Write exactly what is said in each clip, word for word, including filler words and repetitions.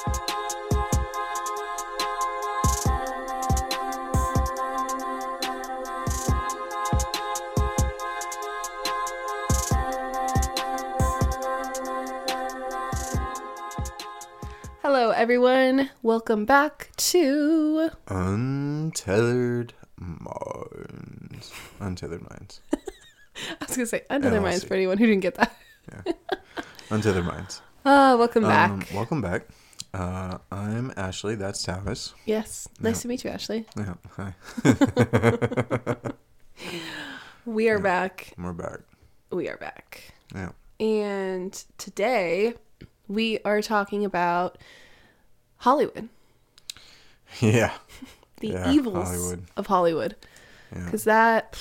Hello, everyone. Welcome back to Untethered Minds. Untethered Minds. I was gonna say Untethered Minds for anyone who didn't get that. Yeah. Untethered Minds. Oh, welcome back. Um, welcome back. Uh, I'm Ashley. That's Tavis. Yes. Nice Yeah. to meet you, Ashley. Yeah. Hi. We are Yeah. back. We're back. We are back. Yeah. And today we are talking about Hollywood. Yeah. The Yeah, evils Hollywood. of Hollywood. Yeah. Because that...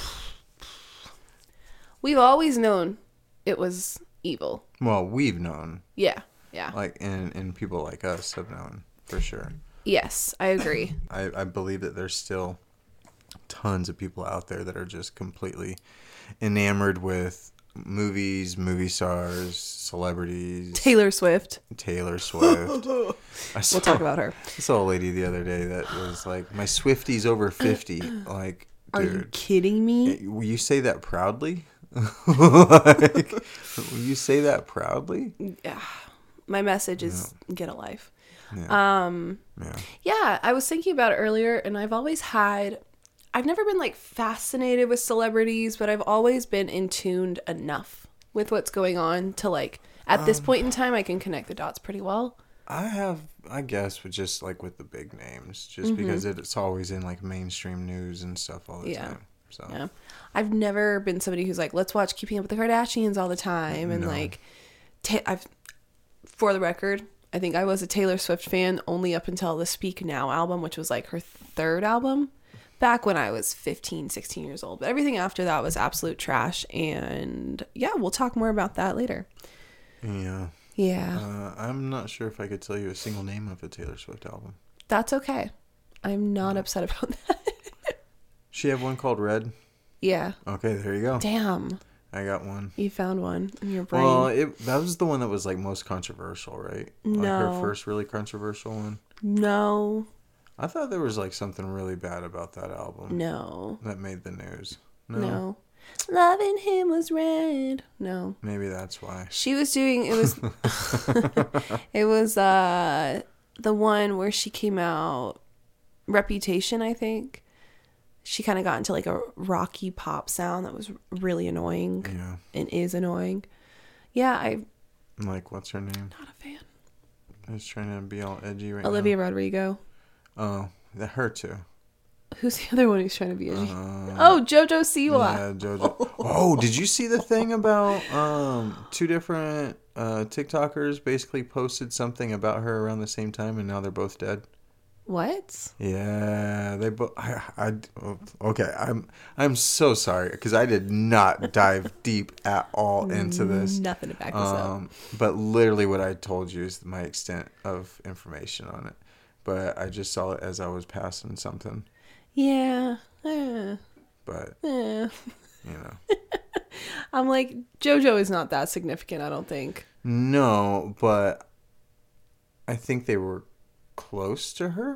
We've always known it was evil. Well, we've known. Yeah. Yeah. Like, and, and people like us have known, for sure. Yes, I agree. I, I believe that there's still tons of people out there that are just completely enamored with movies, movie stars, celebrities. Taylor Swift. Taylor Swift. I saw, We'll talk about her. I saw a lady the other day that was like, my Swifty's over fifty. Like, Are dude. you kidding me? Will you say that proudly? Like, will you say that proudly? Yeah. My message is get a life. Yeah. Um, yeah. yeah, I was thinking about it earlier, and I've always had, I've never been like fascinated with celebrities, but I've always been in tuned enough with what's going on to like, at this Um, point in time, I can connect the dots pretty well. I have, I guess, with just like with the big names, just Mm-hmm. because it, it's always in like mainstream news and stuff all the Yeah. time. So Yeah. I've never been somebody who's like, let's watch Keeping Up with the Kardashians all the time. And No. like, ta- I've, for the record, I think I was a Taylor Swift fan only up until the Speak Now album, which was like her third album back when I was fifteen, sixteen years old. But everything after that was absolute trash. And yeah, we'll talk more about that later. yeah. Yeah, Uh, I'm not sure if I could tell you a single name of a Taylor Swift album. that's okay. I'm not upset about that. She have one called Red. Yeah. Okay, there you go. Damn. I got one. You found one in your brain. Well, it that was the one that was like most controversial, right? Like No. her first really controversial one. no. I thought there was like something really bad about that album No. that made the news. No. Loving him was red. No. Maybe that's why. She was doing it was it was uh the one where she came out Reputation, I think. She kind of got into like a rocky pop sound that was really annoying Yeah. and is annoying. Yeah, I'm Like, what's her name? not a fan. I was trying to be all edgy right Olivia now. Rodrigo. Oh, that her too. Who's the other one who's trying to be edgy? Uh, Oh, Jojo Siwa. Yeah, JoJo. Oh, did you see the thing about um two different uh TikTokers basically posted something about her around the same time, and now they're both dead? What? Yeah, they both. I, I, okay, I'm I'm so sorry because I did not dive deep at all into this. Nothing to back this up. Um, but literally what I told you is my extent of information on it. But I just saw it as I was passing something. Yeah. Eh, But eh. you know, I'm like, JoJo is not that significant, I don't think. no. But I think they were close to her.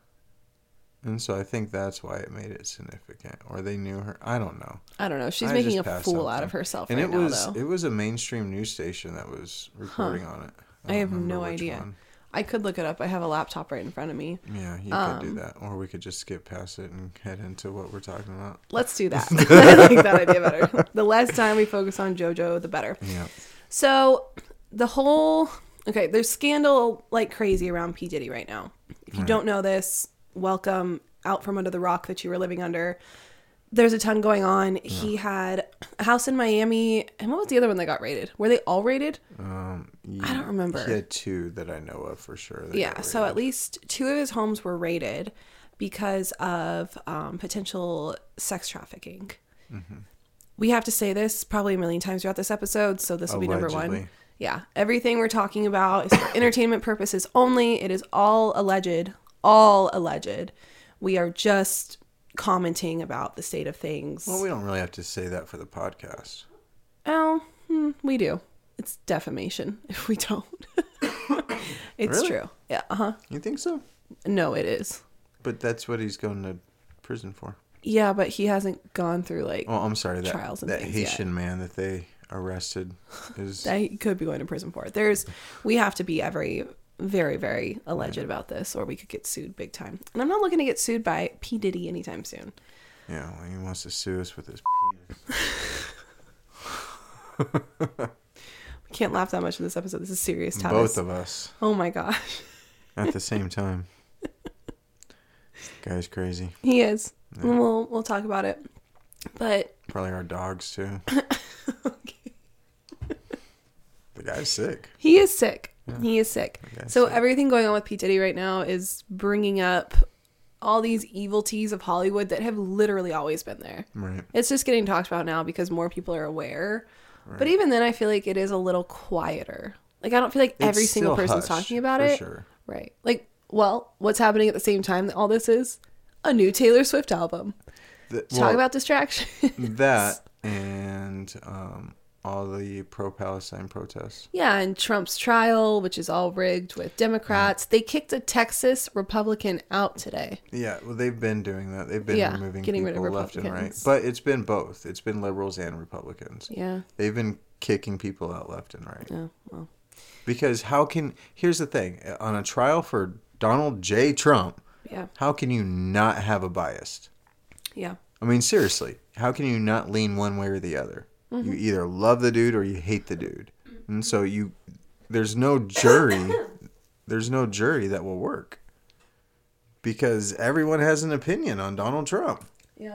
And so I think that's why it made it significant, or they knew her. I don't know. I don't know. She's I making just a passed fool out something. of herself And right it was now, though. it was a mainstream news station that was reporting on it. I don't have remember no which idea. one. I could look it up. I have a laptop right in front of me. Yeah, you Um, could do that, or we could just skip past it and head into what we're talking about. Let's do that. I like that idea better. The less time we focus on JoJo, the better. Yeah. So the whole okay, there's scandal like crazy around P. Diddy right now. If you Right. don't know this, welcome out from under the rock that you were living under. There's a ton going on. Yeah. He had a house in Miami, and what was the other one that got raided? Were they all raided? Um, I don't remember. He had two that I know of for sure. that Yeah, got so raided. at least two of his homes were raided because of um, potential sex trafficking. Mm-hmm. We have to say this probably a million times throughout this episode, so this will be number one. Allegedly. Yeah, everything we're talking about is for entertainment purposes only. It is all alleged, all alleged. We are just commenting about the state of things. Well, we don't really have to say that for the podcast. Oh, hmm, we do. It's defamation if we don't. It's Really? true. Yeah. Uh huh. You think so? No, it is. But that's what he's going to prison for. Yeah, but he hasn't gone through like Oh, I'm sorry. That, trials and that things Haitian yet. man that they arrested is... that he could be going to prison for. There's, we have to be every very, very alleged yeah. about this, or we could get sued big time. And I'm not looking to get sued by P. Diddy anytime soon. Yeah, well, he wants to sue us with his penis. We can't laugh that much in this episode. This is serious topics. Both of us. Oh my gosh. At the same time. Guy's crazy. He is. Yeah. And we'll we'll talk about it. But probably our dogs too. Okay. The guy's sick. He is sick. Yeah. He is sick. So sick. Everything going on with P. Diddy right now is bringing up all these evil teas of Hollywood that have literally always been there. Right. It's just getting talked about now because more people are aware. Right. But even then, I feel like it is a little quieter. Like, I don't feel like it's every single person's hush, talking about for it. Sure. Right. Like, well, what's happening at the same time that all this is? A new Taylor Swift album. The, Talk well, about distraction. That and um, all the pro-Palestine protests. Yeah, and Trump's trial, which is all rigged with Democrats. Yeah. They kicked a Texas Republican out today. Yeah, well, they've been doing that. They've been yeah, removing getting people rid of left and right. But it's been both. It's been liberals and Republicans. Yeah. They've been kicking people out left and right. Oh, well. Because how can... Here's the thing. On a trial for Donald J. Trump, yeah. how can you not have a bias? Yeah. I mean, seriously, how can you not lean one way or the other? Mm-hmm. You either love the dude or you hate the dude. And so you, there's no jury, there's no jury that will work. Because everyone has an opinion on Donald Trump. Yeah.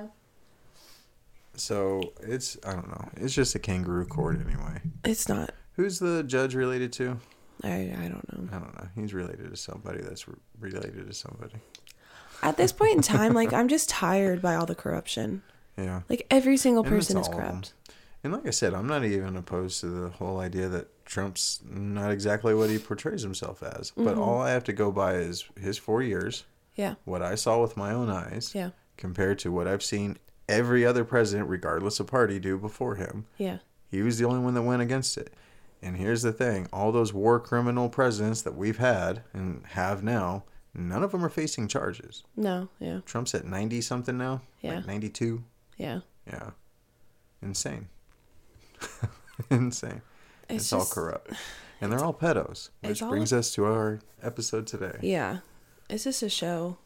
So it's, I don't know, it's just a kangaroo court anyway. It's not. Who's the judge related to? I I don't know. I don't know. He's related to somebody that's re- related to somebody. At this point in time, like, I'm just tired by all the corruption. Yeah. Like, every single person is corrupt. And like I said, I'm not even opposed to the whole idea that Trump's not exactly what he portrays himself as. Mm-hmm. But all I have to go by is his four years. Yeah. What I saw with my own eyes. Yeah. Compared to what I've seen every other president, regardless of party, do before him. Yeah. He was the only one that went against it. And here's the thing. All those war criminal presidents that we've had and have now, none of them are facing charges. No, yeah. Trump's at ninety something now? Yeah. Like ninety-two? Yeah. Yeah. Insane. Insane. It's, it's just, all corrupt. And they're all pedos. Which brings all... us to our episode today. Yeah. It's just a show.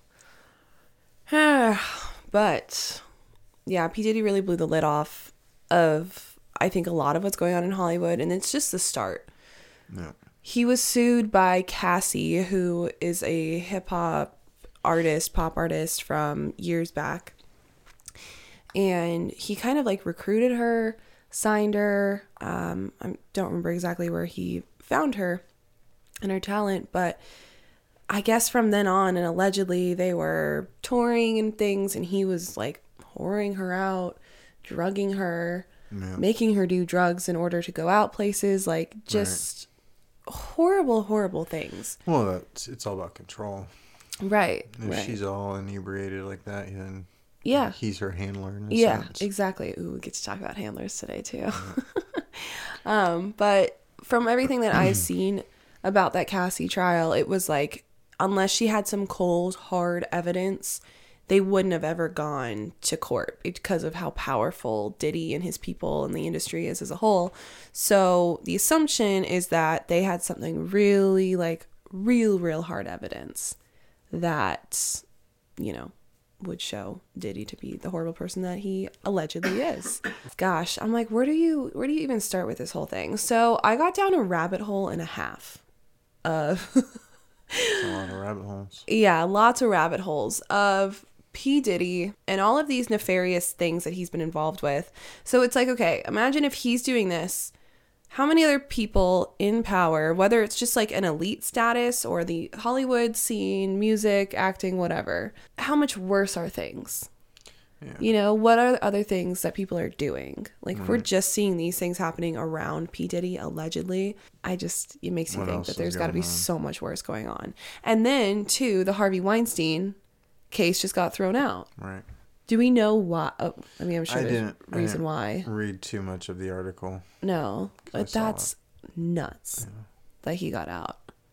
But, yeah, P. Diddy really blew the lid off of, I think, a lot of what's going on in Hollywood. And it's just the start. Yeah. He was sued by Cassie, who is a hip-hop artist, pop artist from years back. And he kind of, like, recruited her, signed her. Um, I don't remember exactly where he found her and her talent, but I guess from then on, and allegedly they were touring and things, and he was, like, whoring her out, drugging her, yeah. making her do drugs in order to go out places, like, just... Right. horrible horrible things. Well, that's, it's all about control, right? If right. she's all inebriated like that, then yeah, he's her handler in a yeah sense. Exactly. Ooh, we get to talk about handlers today too. Yeah. um but from everything that I've seen about that Cassie trial, it was like, unless she had some cold hard evidence, they wouldn't have ever gone to court because of how powerful Diddy and his people and the industry is as a whole. So the assumption is that they had something really, like, real, real hard evidence that, you know, would show Diddy to be the horrible person that he allegedly is. Gosh, I'm like, where do you, where do you even start with this whole thing? So I got down a rabbit hole and a half of... a lot of rabbit holes. Yeah, lots of rabbit holes of... P. Diddy and all of these nefarious things that he's been involved with. So it's like, okay, imagine if he's doing this, how many other people in power, whether it's just like an elite status or the Hollywood scene, music, acting, whatever, how much worse are things? Yeah. You know, what are the other things that people are doing? Like, mm-hmm. if we're just seeing these things happening around P. Diddy, allegedly, I just, it makes you what think that there's got to be on? so much worse going on. And then, too, the Harvey Weinstein case just got thrown out. Right. Do we know why? Oh, I mean, I'm sure I there's didn't, a reason I didn't why. Read too much of the article. No, but that's nuts yeah. that he got out.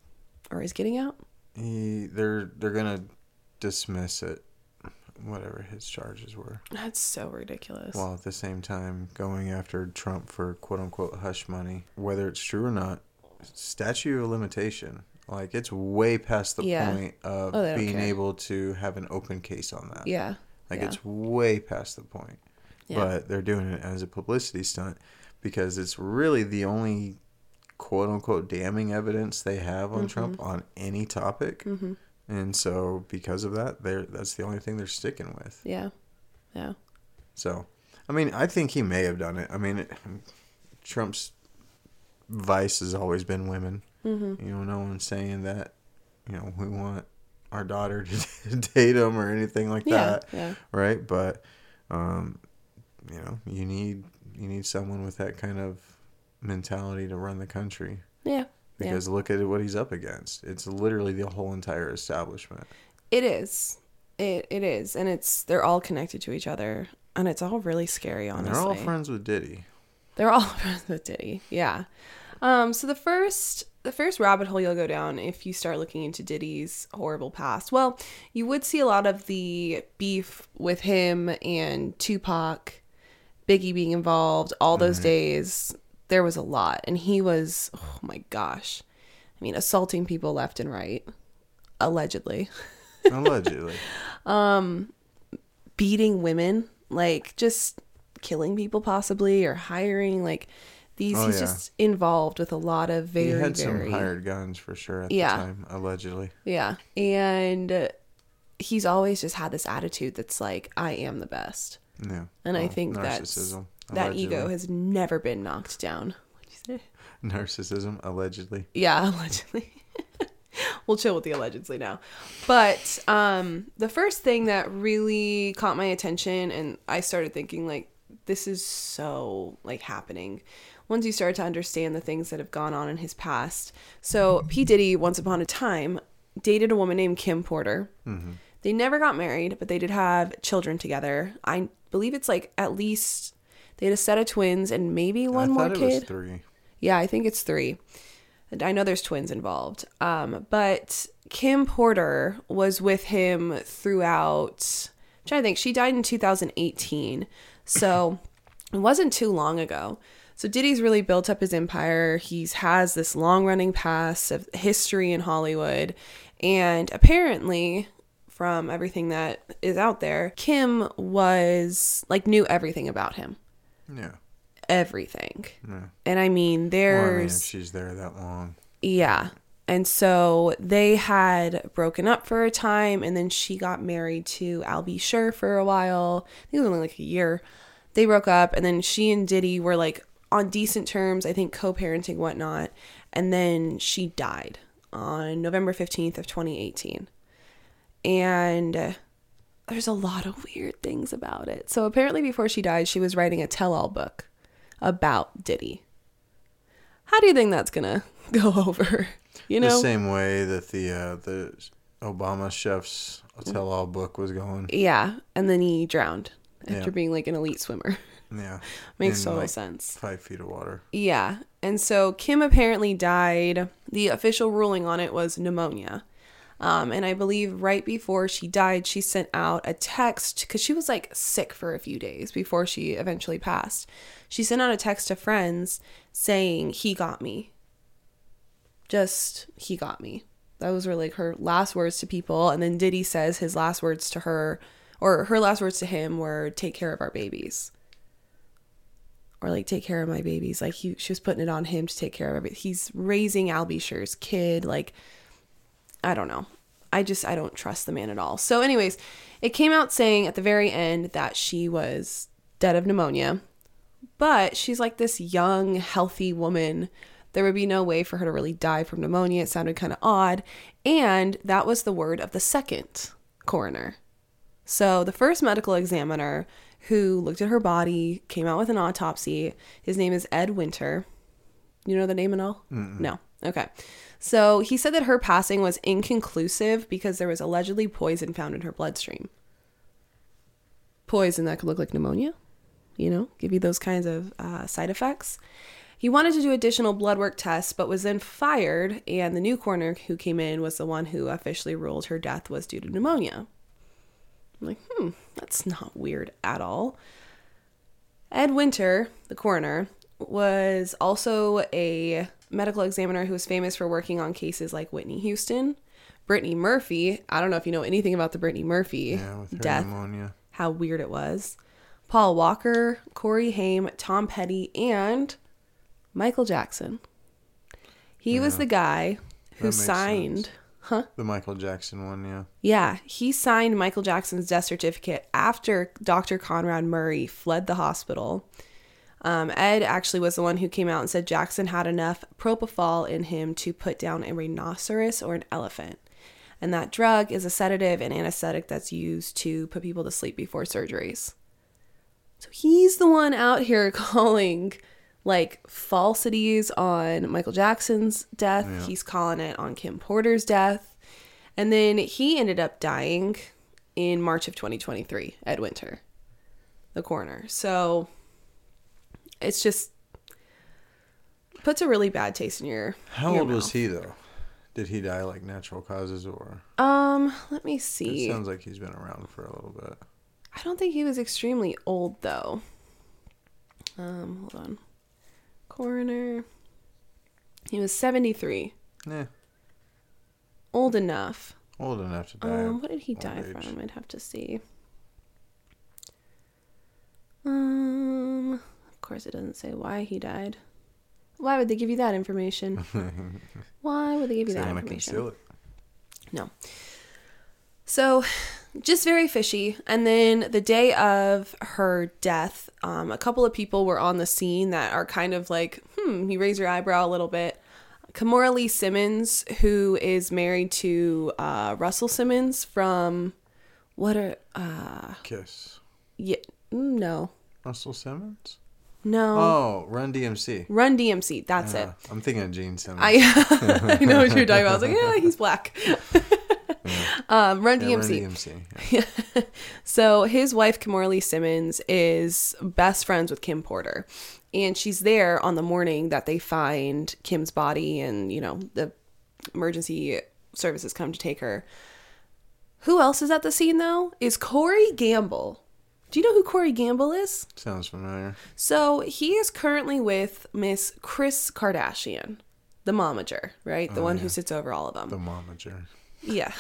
or is getting out. He, they're they're gonna dismiss it, whatever his charges were. That's so ridiculous. While at the same time going after Trump for quote unquote hush money, whether it's true or not, statute of limitation. Like, it's way past the Yeah. point of Oh, they don't being care. able to have an open case on that. Yeah. Like, yeah. it's way past the point. Yeah. But they're doing it as a publicity stunt because it's really the only quote unquote damning evidence they have on Mm-hmm. Trump on any topic. Mm-hmm. And so because of that, they're that's the only thing they're sticking with. Yeah. Yeah. So, I mean, I think he may have done it. I mean, it, Trump's vice has always been women. Mm-hmm. You know, no one's saying that, you know, we want our daughter to date him or anything like Yeah. that. Yeah. Right? But, um, you know, you need you need someone with that kind of mentality to run the country. Yeah. Because yeah. look at what he's up against. It's literally the whole entire establishment. It is. It it is, and it's they're all connected to each other, and it's all really scary. Honestly, And they're all friends with Diddy. They're all friends with Diddy. Yeah. Um. So the first the first rabbit hole you'll go down if you start looking into Diddy's horrible past. Well, you would see a lot of the beef with him and Tupac, Biggie being involved. All those Mm-hmm. days, there was a lot, and he was, oh my gosh, I mean, assaulting people left and right, allegedly. Allegedly. Beating women, like just killing people possibly, or hiring like these. Oh, he's yeah. just involved with a lot of very, He had very some hired guns for sure at Yeah. the time, allegedly. yeah, and uh, he's always just had this attitude that's like, I am the best, Yeah. and I Well, think that's narcissism, that allegedly. ego has never been knocked down. What'd you say? Narcissism, allegedly. Yeah, allegedly. We'll chill with the allegedly now. But um, the first thing that really caught my attention, and I started thinking, like, this is so, like, happening. Once you start to understand the things that have gone on in his past. So P. Diddy, once upon a time, dated a woman named Kim Porter. Mm-hmm. They never got married, but they did have children together. I believe it's, like, at least they had a set of twins and maybe one I more thought it kid. was three. Yeah, I think it's three. And I know there's twins involved. Um, but Kim Porter was with him throughout, I'm trying to think, she died in two thousand eighteen. So it wasn't too long ago. So Diddy's really built up his empire. He's has this long running past of history in Hollywood. And apparently, from everything that is out there, Kim was like knew everything about him. Yeah. Everything. Yeah. And I mean, there's... Well, I mean, if she's there that long. Yeah. And so they had broken up for a time, and then she got married to Al B. Sure for a while. I think it was only like a year. They broke up, and then she and Diddy were like on decent terms, I think co-parenting, whatnot. And then she died on November fifteenth of twenty eighteen. And uh, there's a lot of weird things about it. So apparently before she died, she was writing a tell-all book about Diddy. How do you think that's gonna go over? You know, the same way that the uh, the Obama chef's tell-all book was going. yeah, and then he drowned after Yeah. being like an elite swimmer. Yeah, Makes in, total like, sense. Five feet of water. Yeah, and so Kim apparently died. The official ruling on it was pneumonia. Um, and I believe right before she died, she sent out a text because she was like sick for a few days before she eventually passed. She sent out a text to friends saying, he got me. Just, he got me. Those were like her last words to people. And then Diddy says his last words to her, or her last words to him were, take care of our babies. Or like, take care of my babies. Like he, she was putting it on him to take care of everything. He's raising Al B. Sure's kid. Like, I don't know. I just, I don't trust the man at all. So anyways, it came out saying at the very end that she was dead of pneumonia, but she's like this young, healthy woman. There would be no way for her to really die from pneumonia. It sounded kind of odd. And that was the word of the second coroner. So the first medical examiner who looked at her body, came out with an autopsy. His name is Ed Winter. You know the name and all? Mm-mm. No. Okay. So he said that her passing was inconclusive because there was allegedly poison found in her bloodstream. Poison that could look like pneumonia, you know, give you those kinds of uh, side effects. He wanted to do additional blood work tests, but was then fired, and the new coroner who came in was the one who officially ruled her death was due to pneumonia. I'm like, hmm, that's not weird at all. Ed Winter, the coroner, was also a medical examiner who was famous for working on cases like Whitney Houston, Brittany Murphy. I don't know if you know anything about the Brittany Murphy Yeah, with her death, pneumonia. how weird it was. Paul Walker, Corey Haim, Tom Petty, and Michael Jackson. He Yeah, was the guy who makes signed, sense. huh? The Michael Jackson one, yeah. Yeah, he signed Michael Jackson's death certificate after Doctor Conrad Murray fled the hospital. Um, Ed actually was the one who came out and said Jackson had enough propofol in him to put down a rhinoceros or an elephant. And that drug is a sedative and anesthetic that's used to put people to sleep before surgeries. So he's the one out here calling like falsities on Michael Jackson's death. Yeah. He's calling it on Kim Porter's death. And then he ended up dying in March of twenty twenty-three, Ed Winter, the coroner. So it's just puts a really bad taste in your How your old was mouth. he, though? Did he die like natural causes, or? Um, let me It see. sounds like he's been around for a little bit. I don't think he was extremely old though. Um, hold on. Coroner. He was seventy-three. Yeah, Old enough. old enough to die. Um, what did he old die age. from? I'd have to see. Um, of course it doesn't say why he died. Why would they give you that information? Why would they give you They that want to information? conceal it. No. So, just very fishy. And then the day of her death, um, a couple of people were on the scene that are kind of like, hmm, you raise your eyebrow a little bit. Kimora Lee Simmons, who is married to uh, Russell Simmons from, what are, uh, Kiss. yeah, no, Russell Simmons? no. Oh, Run D M C. Run D M C, that's Yeah, it. I'm thinking of Gene Simmons. I, I know what you're talking about. I was like, yeah, he's black. um, Run yeah, D M C. Run D M C. Yeah. So his wife, Kimora Lee Simmons, is best friends with Kim Porter. And she's there on the morning that they find Kim's body and, you know, the emergency services come to take her. Who else is at the scene, though? Is Corey Gamble. Do you know who Corey Gamble is? Sounds familiar. So he is currently with Miss Kris Kardashian, the momager, right? The Oh, one yeah. who sits over all of them. The momager. Yeah.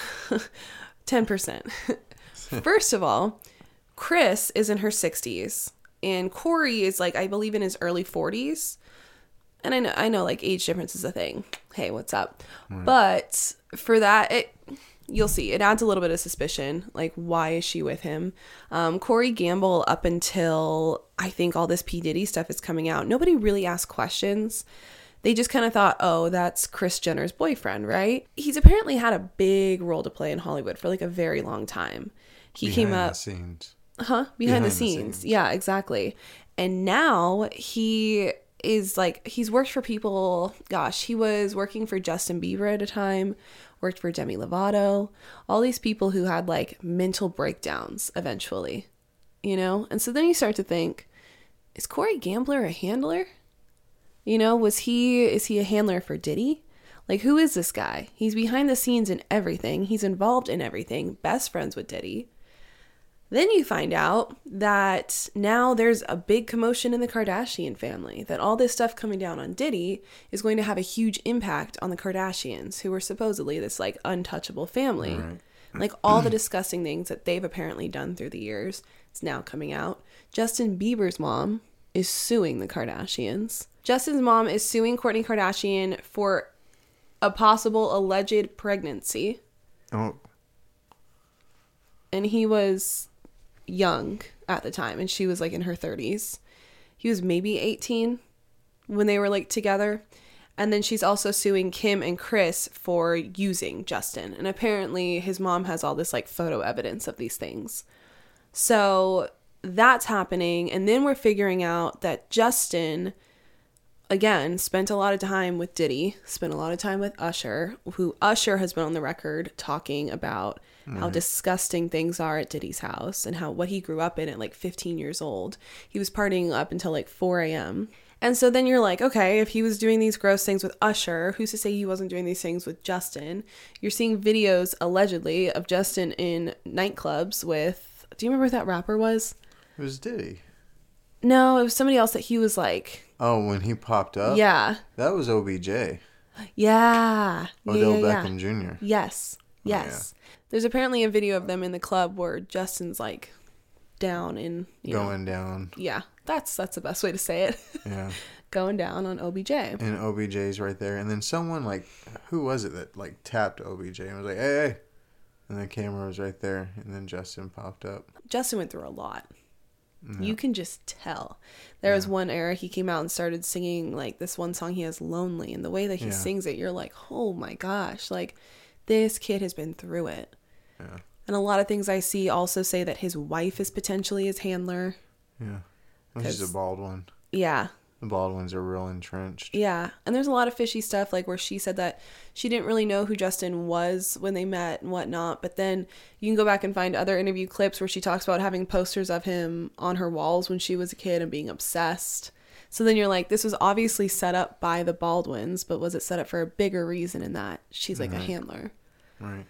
ten percent. First of all, Kris is in her sixties and Corey is like, I believe in his early forties. And I know, I know like age difference is a thing. Hey, what's up? Right. But for that, it, you'll see, it adds a little bit of suspicion. Like, why is she with him? Um, Corey Gamble, up until I think all this P. Diddy stuff is coming out, nobody really asked questions. They just kind of thought, oh, that's Kris Jenner's boyfriend, right? He's apparently had a big role to play in Hollywood for like a very long time. He Behind came the up, scenes. huh? Behind, Behind the, the scenes. scenes. Yeah, exactly. And now he is like, he's worked for people, gosh, he was working for Justin Bieber at a time, worked for Demi Lovato, all these people who had like mental breakdowns eventually, you know? And so then you start to think, is Corey Gambler a handler? You know, was he, is he a handler for Diddy? Like, who is this guy? He's behind the scenes in everything. He's involved in everything. Best friends with Diddy. Then you find out that now there's a big commotion in the Kardashian family, that all this stuff coming down on Diddy is going to have a huge impact on the Kardashians, who were supposedly this like untouchable family. Right. Like all the disgusting things that they've apparently done through the years, it's now coming out. Justin Bieber's mom is suing the Kardashians. Justin's mom is suing Kourtney Kardashian for a possible alleged pregnancy. Oh, And he was young at the time, and she was like in her thirties. He was maybe eighteen when they were like together. And then she's also suing Kim and Kris for using Justin. And apparently his mom has all this like photo evidence of these things. So that's happening. And then we're figuring out that Justin, again, spent a lot of time with Diddy, spent a lot of time with Usher, who Usher has been on the record talking about how Right. disgusting things are at Diddy's house and how what he grew up in at like fifteen years old. He was partying up until like four a.m. And so then you're like, okay, if he was doing these gross things with Usher, who's to say he wasn't doing these things with Justin? You're seeing videos, allegedly, of Justin in nightclubs with, do you remember who that rapper was? It was Diddy. No, it was somebody else that he was like. Oh, when he popped up? Yeah. That was O B J. Yeah. Odell yeah, yeah, Beckham yeah. Junior Yes. Yes. Oh, yeah. There's apparently a video of them in the club where Justin's like down in, you Going know, down. Yeah. That's that's the best way to say it. Yeah. Going down on O B J. And O B J's right there. And then someone like, who was it that like tapped O B J and was like, hey, hey. And the camera was right there. And then Justin popped up. Justin went through a lot. Yeah. You can just tell. There Yeah. was one era he came out and started singing like this one song he has, Lonely, and the way that he Yeah. sings it, you're like, oh my gosh, like this kid has been through it. Yeah. And a lot of things I see also say that his wife is potentially his handler. Yeah. Well, she's a bald one. Yeah. The bald ones are real entrenched. Yeah. And there's a lot of fishy stuff, like where she said that she didn't really know who Justin was when they met and whatnot. But then you can go back and find other interview clips where she talks about having posters of him on her walls when she was a kid and being obsessed. So then you're like, this was obviously set up by the Baldwins, but was it set up for a bigger reason in that she's like Right. a handler? Right.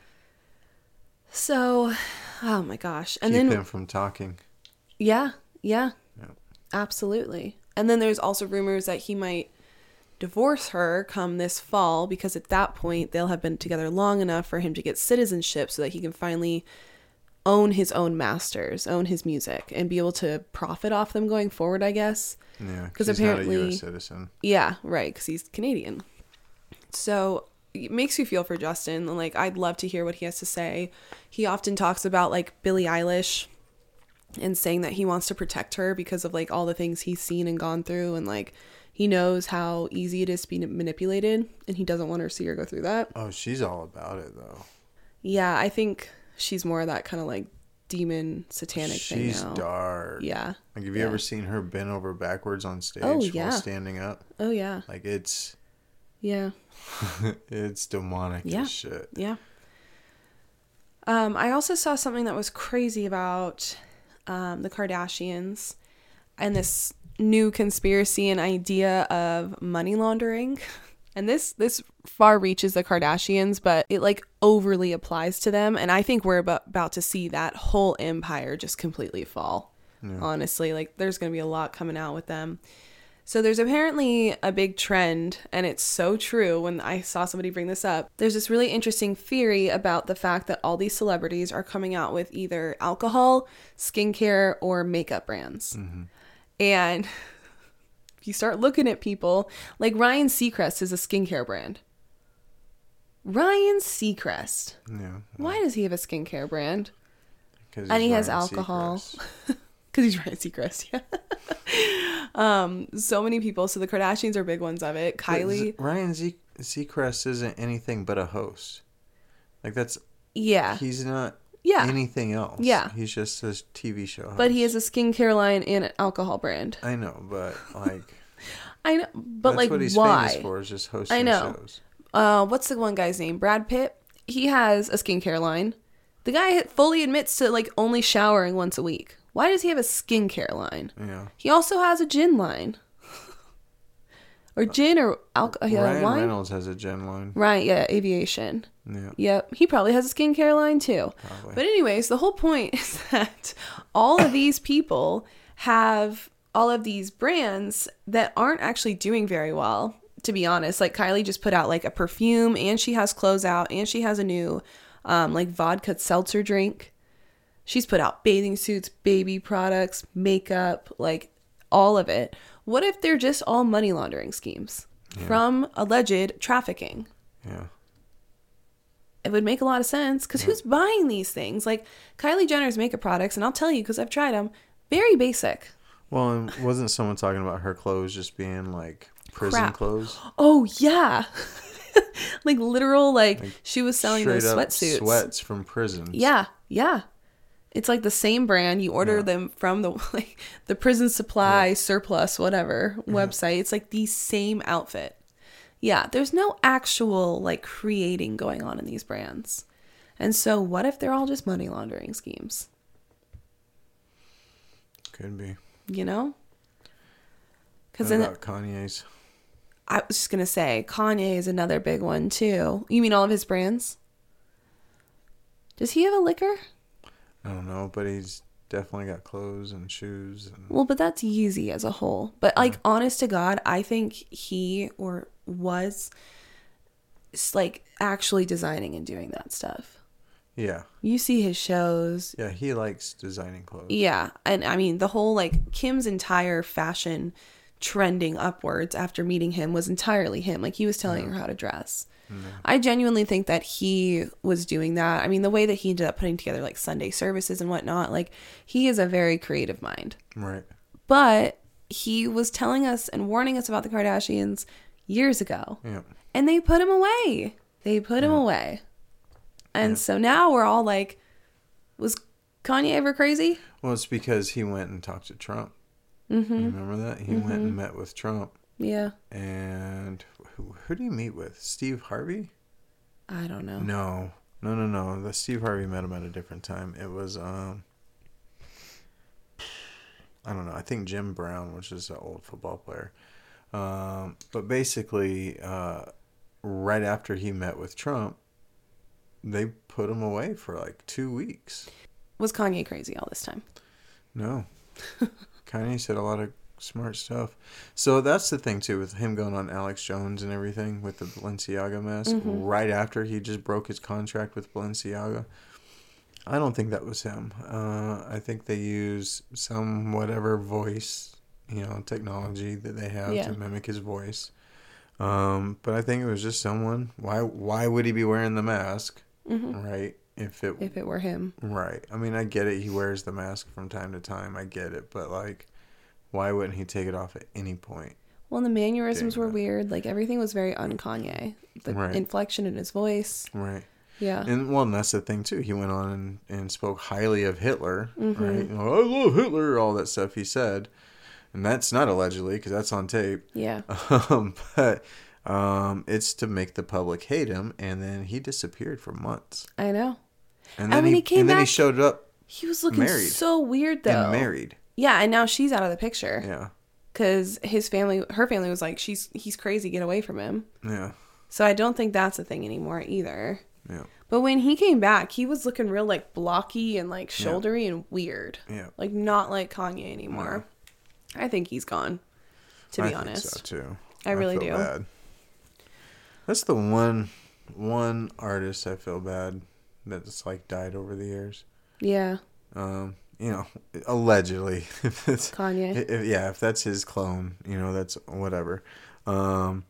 So, oh my gosh. And Keep then him from talking. Yeah, yeah. Yeah. Absolutely. And then there's also rumors that he might divorce her come this fall, because at that point they'll have been together long enough for him to get citizenship so that he can finally own his own masters, own his music, and be able to profit off them going forward, I guess. Yeah, Because because apparently, not a U S citizen. Yeah, right, because he's Canadian. So it makes you feel for Justin. Like, I'd love to hear what he has to say. He often talks about like Billie Eilish and saying that he wants to protect her because of like all the things he's seen and gone through, and like he knows how easy it is to be manipulated, and he doesn't want her to see her go through that. Oh, she's all about it though. Yeah, I think she's more of that kind of like demon satanic She's thing now. dark. Yeah. Like, have you Yeah. ever seen her bend over backwards on stage Oh, while yeah. standing up? Oh yeah. Like, it's Yeah. it's demonic Yeah. as shit. Yeah. Um, I also saw something that was crazy about um, the Kardashians and this new conspiracy and idea of money laundering. And this this far reaches the Kardashians, but it like overly applies to them. And I think we're about, about to see that whole empire just completely fall. Yeah. Honestly, like there's going to be a lot coming out with them. So there's apparently a big trend, and it's so true when I saw somebody bring this up. There's this really interesting theory about the fact that all these celebrities are coming out with either alcohol, skincare, or makeup brands. Mm-hmm. And if you start looking at people, like Ryan Seacrest is a skincare brand. Ryan Seacrest. Yeah. Why does he have a skincare brand? Because And he has alcohol. Because he's Ryan Seacrest, yeah. um, so many people. So the Kardashians are big ones of it. Kylie. Ryan Z- Seacrest isn't anything but a host. Like, that's... Yeah. He's not Yeah. anything else. Yeah. He's just a T V show host. But he has a skincare line and an alcohol brand. I know, but, like... I know, but that's like, what he's why? famous for, is just hosting I know. shows. Uh, what's the one guy's name? Brad Pitt. He has a skincare line. The guy fully admits to like only showering once a week. Why does he have a skincare line? Yeah. He also has a gin line. Or gin or alcohol yeah, Ryan wine. Reynolds has a gin line. Right, yeah, aviation. Yeah. Yep, he probably has a skincare line too. Probably. But anyways, the whole point is that all of these people have all of these brands that aren't actually doing very well, to be honest. Like Kylie just put out like a perfume, and she has clothes out, and she has a new um, like vodka seltzer drink. She's put out bathing suits, baby products, makeup, like all of it. What if they're just all money laundering schemes Yeah. from alleged trafficking? Yeah. It would make a lot of sense, because who's buying these things? Like Kylie Jenner's makeup products, and I'll tell you because I've tried them, very basic. Well, and wasn't someone talking about her clothes just being like prison Crap. clothes? Oh yeah, like literal, like, Like, she was selling Straight those up sweatsuits. sweats from prisons. Yeah, yeah. It's like the same brand. You order Yeah. them from the like the prison supply Yeah. surplus whatever Yeah. website. It's like the same outfit. Yeah, there's no actual like creating going on in these brands. And so what if they're all just money laundering schemes? Could be. You know? Because What then about Kanye's? I was just gonna say Kanye is another big one too. You mean all of his brands? Does he have a liquor? I don't know, but he's definitely got clothes and shoes. And... Well, but that's Yeezy as a whole. But like, yeah. honest to God, I think he or was like actually designing and doing that stuff. Yeah. You see his shows. Yeah, he likes designing clothes. Yeah, and I mean the whole like Kim's entire fashion trending upwards after meeting him was entirely him. Like he was telling yeah. her how to dress. Mm-hmm. I genuinely think that he was doing that. I mean, the way that he ended up putting together like Sunday services and whatnot, like he is a very creative mind. Right. But he was telling us and warning us about the Kardashians years ago. Yeah. And they put him away. They put yeah. him away. And yeah. so now we're all like, was Kanye ever crazy? Well, it's because he went and talked to Trump. Mm-hmm. You remember that? He mm-hmm. went and met with Trump. Yeah. And who, who did he meet with? Steve Harvey? I don't know. No. No, no, no. The Steve Harvey met him at a different time. It was, um, I don't know. I think Jim Brown, which is an old football player. Um, but basically, uh, right after he met with Trump, they put him away for like two weeks. Was Kanye crazy all this time? No. Kanye said a lot of smart stuff. So that's the thing too with him going on Alex Jones and everything with the Balenciaga mask mm-hmm. right after he just broke his contract with Balenciaga. I don't think that was him. Uh, I think they use some whatever voice, you know, technology that they have yeah. to mimic his voice. Um, but I think it was just someone. Why? Why would he be wearing the mask? Mm-hmm. Right. If it if it were him. Right. I mean, I get it. He wears the mask from time to time. I get it. But, like, why wouldn't he take it off at any point? Well, the mannerisms were weird. Like, everything was very un-Kanye. The right. inflection in his voice. Right. Yeah. And, well, and that's the thing, too. He went on and, and spoke highly of Hitler. Mm-hmm. Right. You know, I love Hitler, all that stuff he said. And that's not allegedly, because that's on tape. Yeah. Um, but... Um, it's to make the public hate him, and then he disappeared for months. I know. And then, I mean, he, he came and back, then he showed up. He was looking married, so weird, though. And married. Yeah, and now she's out of the picture. Yeah. Because his family, her family was like, "She's he's crazy. Get away from him." Yeah. So I don't think that's a thing anymore either. Yeah. But when he came back, he was looking real like blocky and like shouldery yeah. and weird. Yeah. Like not like Kanye anymore. No. I think he's gone. To be I honest. Think so too. I really I feel do. Bad. That's the one one artist I feel bad that's like died over the years. Yeah. Um, you know, allegedly. If it's, Kanye. If, yeah, if that's his clone, you know, that's whatever. Um,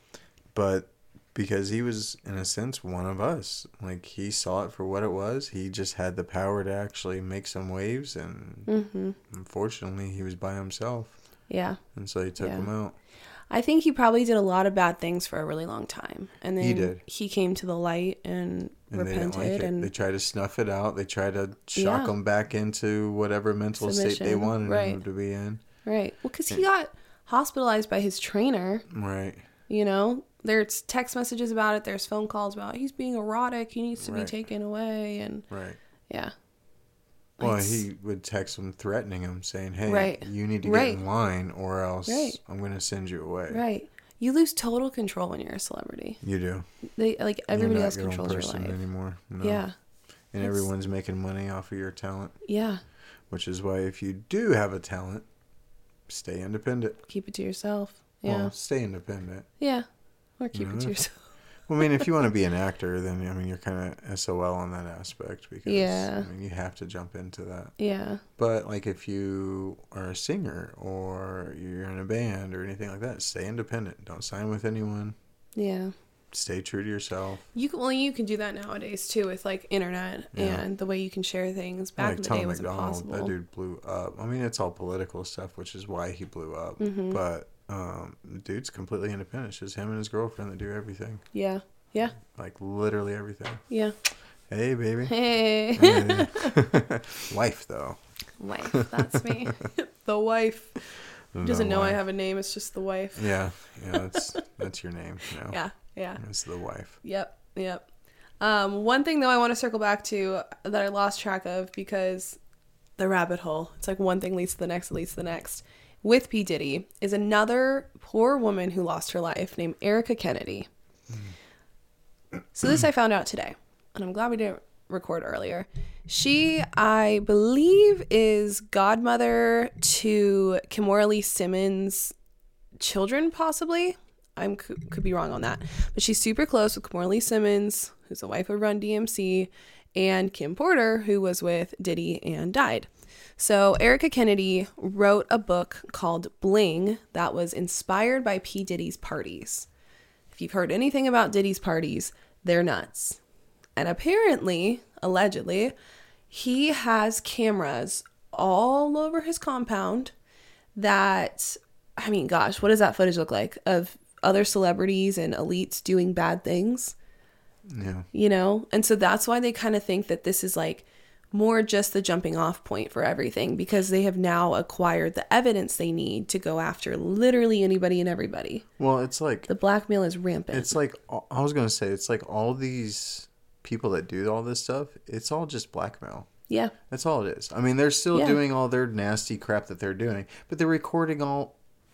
but because he was, in a sense, one of us. Like, he saw it for what it was. He just had the power to actually make some waves, and mm-hmm. unfortunately, he was by himself. Yeah. And so he took yeah. him out. I think he probably did a lot of bad things for a really long time. And then he did. He came to the light and, and repented. They didn't like and it. They tried to snuff it out. They tried to shock yeah. him back into whatever mental Submission. state they wanted right. him to be in. Right. Well, because he got hospitalized by his trainer. Right. You know, there's text messages about it. There's phone calls about he's being erotic. He needs to right. be taken away. And right. Yeah. Well, it's, he would text him, threatening him, saying, hey, right. you need to right. get in line or else right. I'm going to send you away. Right. You lose total control when you're a celebrity. You do. They like everybody else your controls your life anymore. No. Yeah. And it's, everyone's making money off of your talent. Yeah. Which is why if you do have a talent, stay independent. Keep it to yourself. Yeah. Well, stay independent. Yeah. Or keep you know? it to yourself. Well, I mean, if you want to be an actor, then, I mean, you're kind of S O L on that aspect because, yeah. I mean, you have to jump into that. Yeah. But, like, if you are a singer or you're in a band or anything like that, stay independent. Don't sign with anyone. Yeah. Stay true to yourself. You can, well, you can do that nowadays, too, with, like, internet yeah. and the way you can share things. Back like in the Tom day, it was McDonald, impossible. That dude blew up. I mean, it's all political stuff, which is why he blew up. Mm-hmm. But, um, the dude's completely independent. It's just him and his girlfriend that do everything. Yeah. Yeah. Like, literally everything. Yeah. Hey, baby. Hey. hey. Wife, though. Wife. That's me. The wife. No doesn't know wife. I have a name. It's just the wife. Yeah. Yeah, that's that's your name. You know? Yeah. Yeah. It's the wife. Yep. Yep. Um, one thing, though, I want to circle back to that I lost track of because the rabbit hole. It's like one thing leads to the next, leads to the next. with P. Diddy is another poor woman who lost her life named Erica Kennedy. Mm. So this I found out today, and I'm glad we didn't record earlier. She, I believe, is godmother to Kimora Lee Simmons' children, possibly. I could be wrong on that. But she's super close with Kimora Lee Simmons, who's the wife of Run D M C, and Kim Porter, who was with Diddy and died. So Erica Kennedy wrote a book called Bling that was inspired by P. Diddy's parties. If you've heard anything about Diddy's parties, they're nuts. And apparently, allegedly, he has cameras all over his compound that, I mean, gosh, what does that footage look like of other celebrities and elites doing bad things? Yeah. You know? And so that's why they kind of think that this is like more just the jumping off point for everything, because they have now acquired the evidence they need to go after literally anybody and everybody. Well, it's like... The blackmail is rampant. It's like, I was going to say, it's like all these people that do all this stuff, it's all just blackmail. Yeah. That's all it is. I mean, they're still yeah. doing all their nasty crap that they're doing, but they're recording all,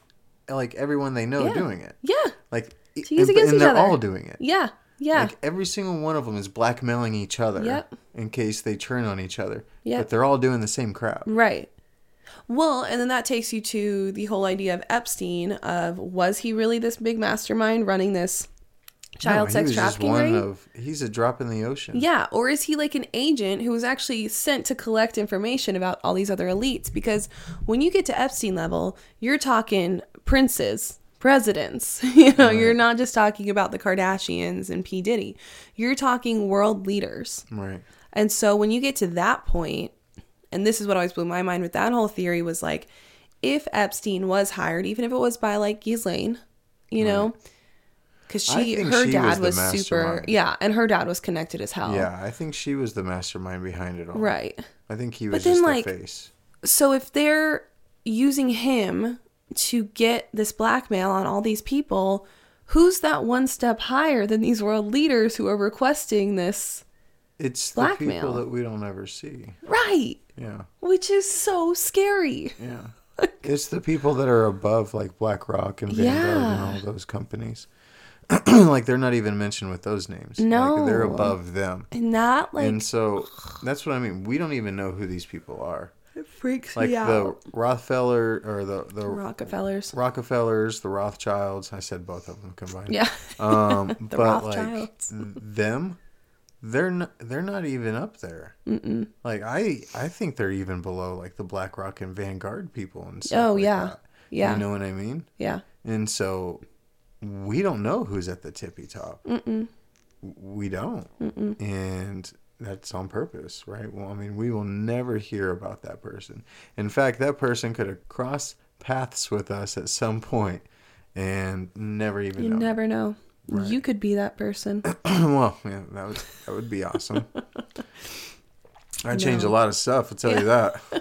like, everyone they know yeah. doing it. Yeah. Like, to use and, against and each they're other. all doing it. Yeah. Yeah. Like, every single one of them is blackmailing each other yep. in case they turn on each other. Yep. But they're all doing the same crap. Right. Well, and then that takes you to the whole idea of Epstein, of was he really this big mastermind running this child no, sex he was trafficking just one ring? of, he's a drop in the ocean. Yeah. Or is he like an agent who was actually sent to collect information about all these other elites? Because when you get to Epstein level, you're talking princes, presidents. You know, right. You're not just talking about the Kardashians and P. Diddy. You're talking world leaders. Right. And so when you get to that point, and this is what always blew my mind with that whole theory, was like, if Epstein was hired, even if it was by like Ghislaine, you know, because she, her she dad was, was super, yeah, and her dad was connected as hell. Yeah, I think she was the mastermind behind it all. Right. I think he was but then, just the like, face. So if they're using him to get this blackmail on all these people, who's that one step higher than these world leaders who are requesting this It's blackmail? The people that we don't ever see. Right. Yeah. Which is so scary. Yeah. It's the people that are above, like BlackRock and Vanguard yeah. and all those companies. Like, they're not even mentioned with those names. No. Like, they're above them. And that, like... And so, that's what I mean. We don't even know who these people are. It freaks like me out. Like the Rockefeller, or the... the Rockefellers. Rockefellers, the Rothschilds. I said both of them combined. Yeah. Um, the but, Rothschilds. like, them... They're not. They're not even up there. Mm-mm. Like I, I think they're even below like the BlackRock and Vanguard people and stuff. Oh like yeah, that. yeah. You know what I mean? Yeah. And so, we don't know who's at the tippy top. Mm-mm. We don't. Mm-mm. And that's on purpose, right? Well, I mean, we will never hear about that person. In fact, that person could have crossed paths with us at some point, and never even. You know never it. know. Right. You could be that person. Well, yeah, that would that would be awesome. I'd change a lot of stuff, I'll tell yeah. you that.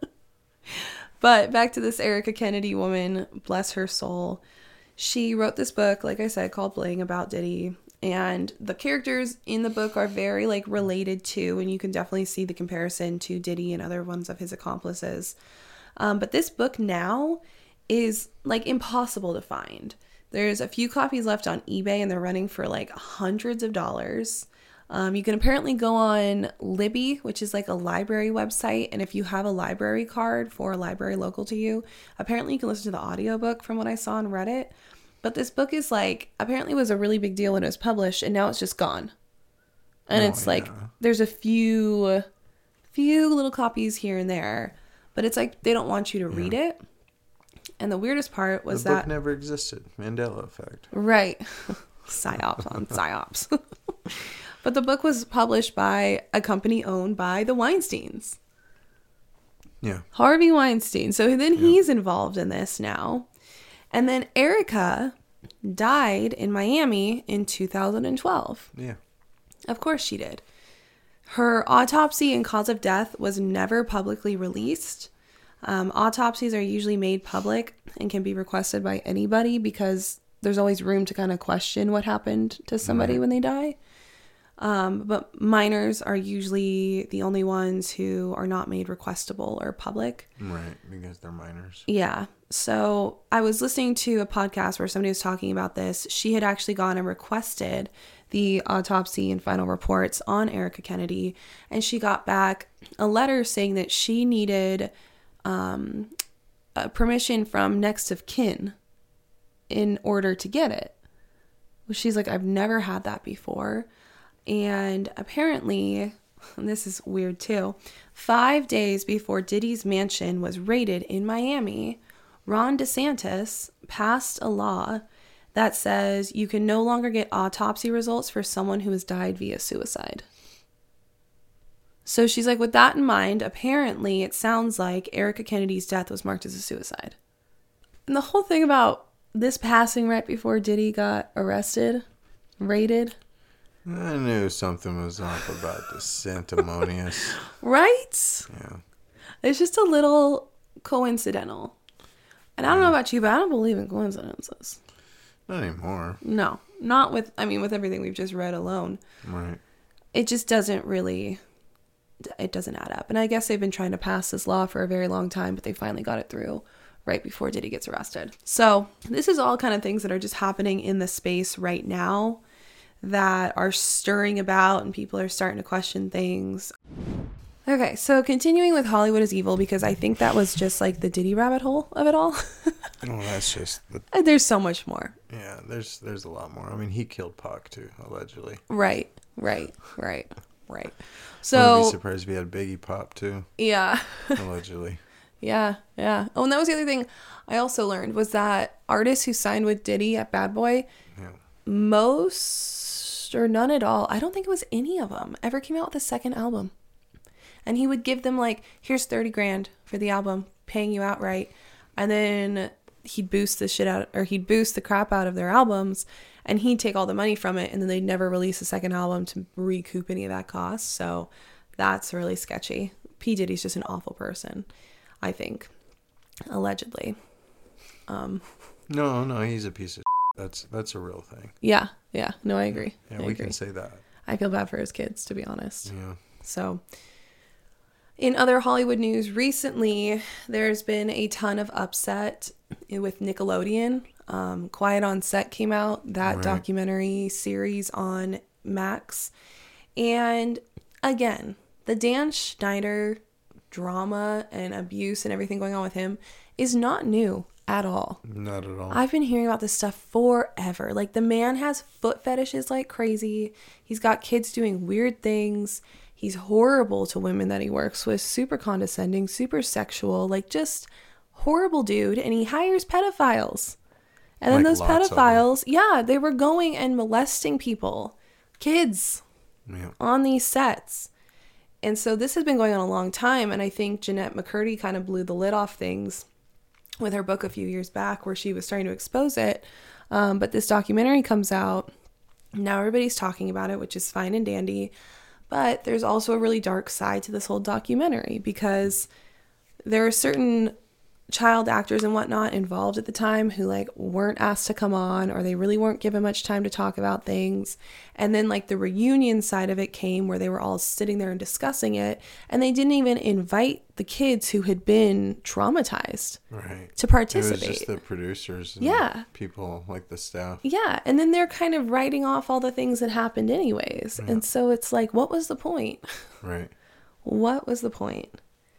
But back to this Erica Kennedy woman, bless her soul. She wrote this book, like I said, called Bling, about Diddy. And the characters in the book are very like related to, and you can definitely see the comparison to Diddy and other ones of his accomplices. Um, but this book now is like impossible to find. There's a few copies left on eBay, and they're running for like hundreds of dollars. Um, you can apparently go on Libby, which is like a library website. And if you have a library card for a library local to you, apparently you can listen to the audiobook from what I saw on Reddit. But this book is like, apparently was a really big deal when it was published, and now it's just gone. And oh, it's yeah. like, there's a few, few little copies here and there, but it's like, they don't want you to yeah. read it. And the weirdest part was the book that... never existed. Mandela effect. Right. Psyops on psyops. But the book was published by a company owned by the Weinsteins. Yeah. Harvey Weinstein. So then yeah. he's involved in this now. And then Erica died in Miami in two thousand twelve. Yeah. Of course she did. Her autopsy and cause of death was never publicly released. Um, autopsies are usually made public and can be requested by anybody because there's always room to kind of question what happened to somebody right. when they die. Um, but minors are usually the only ones who are not made requestable or public. Right, because they're minors. Yeah. So I was listening to a podcast where somebody was talking about this. She had actually gone and requested the autopsy and final reports on Erica Kennedy, and she got back a letter saying that she needed um, a permission from next of kin in order to get it. Well, she's like, I've never had that before. And apparently, and this is weird too, five days before Diddy's mansion was raided in Miami, Ron DeSantis passed a law that says you can no longer get autopsy results for someone who has died via suicide. So she's like, with that in mind, apparently it sounds like Erica Kennedy's death was marked as a suicide. And the whole thing about this passing right before Diddy got arrested, raided. I knew something was off about the sanctimonious. Right? Yeah. It's just a little coincidental. And I don't know about you, but I don't believe in coincidences. Not anymore. No, not with, I mean, with everything we've just read alone. Right. It just doesn't really, it doesn't add up. And I guess they've been trying to pass this law for a very long time, but they finally got it through right before Diddy gets arrested. So this is all kind of things that are just happening in the space right now that are stirring about, and people are starting to question things. Okay, so continuing with Hollywood is Evil, because I think that was just like the Diddy rabbit hole of it all. Oh, that's just the... There's so much more. Yeah, there's there's a lot more. I mean, he killed Pac too, allegedly. Right, right, right, right. I So wouldn't be surprised if he had Biggie Pop too. Yeah. Allegedly. Yeah, yeah. Oh, and that was the other thing I also learned was that artists who signed with Diddy at Bad Boy, Yeah. most or none at all, I don't think it was any of them, ever came out with a second album. And he would give them like, here's thirty grand for the album, paying you outright. And then he'd boost the shit out, or he'd boost the crap out of their albums, and he'd take all the money from it, and then they'd never release a second album to recoup any of that cost. So that's really sketchy. P. Diddy's just an awful person, I think, allegedly. Um, No, no, he's a piece of shit. That's that's a real thing. yeah, yeah. No, I agree. Yeah, I we agree. can say that. I feel bad for his kids, to be honest. Yeah. So, in other Hollywood news, recently there's been a ton of upset with Nickelodeon. Um, Quiet on Set came out, that Right. documentary series on Max. And again, the Dan Schneider drama and abuse and everything going on with him is not new at all. Not at all. I've been hearing about this stuff forever. Like, the man has foot fetishes like crazy. He's got kids doing weird things. He's horrible to women that he works with. Super condescending, super sexual. Like, just horrible dude. And he hires pedophiles. And then Like those lots of them. pedophiles, yeah, they were going and molesting people. Kids. Yeah. On these sets. And so this has been going on a long time. And I think Jeanette McCurdy kind of blew the lid off things with her book a few years back, where she was starting to expose it. Um, but this documentary comes out. Now everybody's talking about it, which is fine and dandy. But there's also a really dark side to this whole documentary, because there are certain child actors and whatnot involved at the time who like weren't asked to come on, or they really weren't given much time to talk about things. And then like the reunion side of it came, where they were all sitting there and discussing it, and they didn't even invite the kids who had been traumatized Right. to participate. It was just the producers and Yeah. people, like the staff. Yeah, and then they're kind of writing off all the things that happened anyways. Yeah. And so it's like, what was the point? Right. What was the point?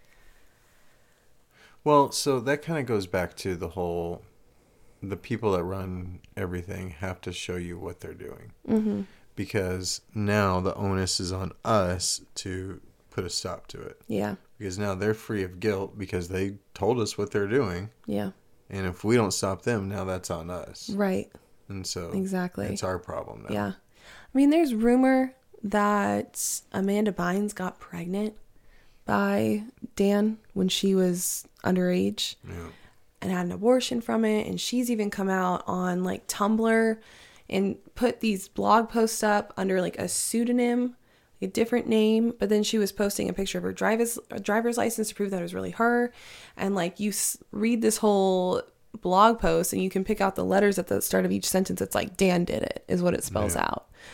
Well, so that kind of goes back to the whole, the people that run everything have to show you what they're doing. Mm-hmm. Because now the onus is on us to put a stop to it. Yeah, Because now they're free of guilt because they told us what they're doing. yeah, And if we don't stop them, now that's on us. right, And so exactly. it's our problem now. Yeah. I mean, there's rumor that Amanda Bynes got pregnant by Dan when she was underage Yeah. and had an abortion from it. And she's even come out on like Tumblr and put these blog posts up under like a pseudonym, a different name. But then she was posting a picture of her driver's driver's license to prove that it was really her. And like you s- read this whole blog post and you can pick out the letters at the start of each sentence. It's like Dan did it is what it spells Yeah. out.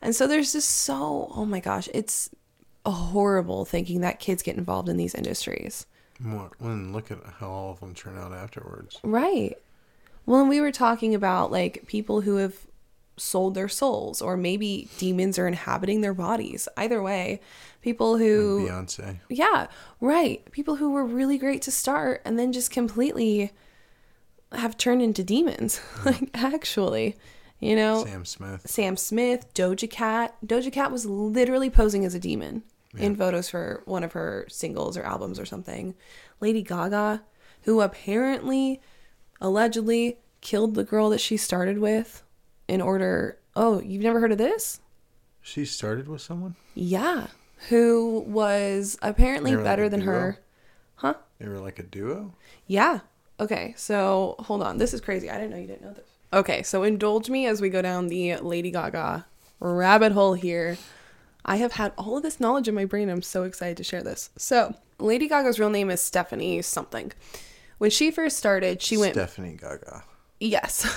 And so there's just so, oh my gosh, it's horrible thinking that kids get involved in these industries. More, when look at how all of them turn out afterwards. Right. Well, and we were talking about like people who have sold their souls, or maybe demons are inhabiting their bodies. Either way, people who And Beyonce. Yeah, right. People who were really great to start and then just completely have turned into demons. Like actually, you know, Sam Smith. Sam Smith, Doja Cat. Doja Cat was literally posing as a demon Yeah. in photos for one of her singles or albums or something. Lady Gaga, who apparently, allegedly killed the girl that she started with in order... Oh, you've never heard of this? She started with someone? Yeah. Who was apparently They were like better a than duo? her. Huh? They were like a duo? Yeah. Okay, so hold on. This is crazy. I didn't know you didn't know this. Okay, so indulge me as we go down the Lady Gaga rabbit hole here. I have had all of this knowledge in my brain. I'm so excited to share this. So, Lady Gaga's real name is Stephanie something. When she first started, she went... Stephanie Gaga. Yes.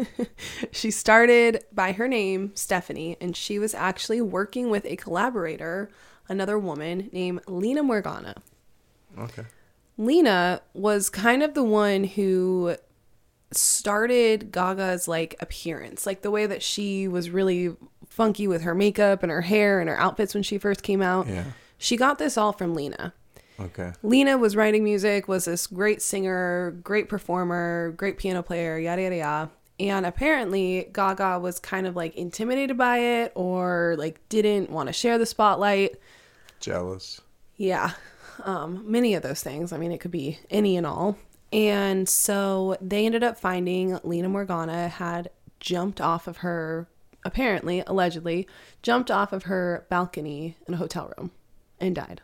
She started by her name, Stephanie, and she was actually working with a collaborator, another woman named Lena Morgana. Okay. Lena was kind of the one who started Gaga's like appearance, like the way that she was really funky with her makeup and her hair and her outfits when she first came out. Yeah. She got this all from Lena. Okay. Lena was writing music, was this great singer, great performer, great piano player, yada, yada, yada. And apparently Gaga was kind of like intimidated by it or like didn't want to share the spotlight. Jealous. Yeah. Um, many of those things. I mean, it could be any and all. And so they ended up finding Lena Morgana had jumped off of her, apparently, allegedly, jumped off of her balcony in a hotel room and died.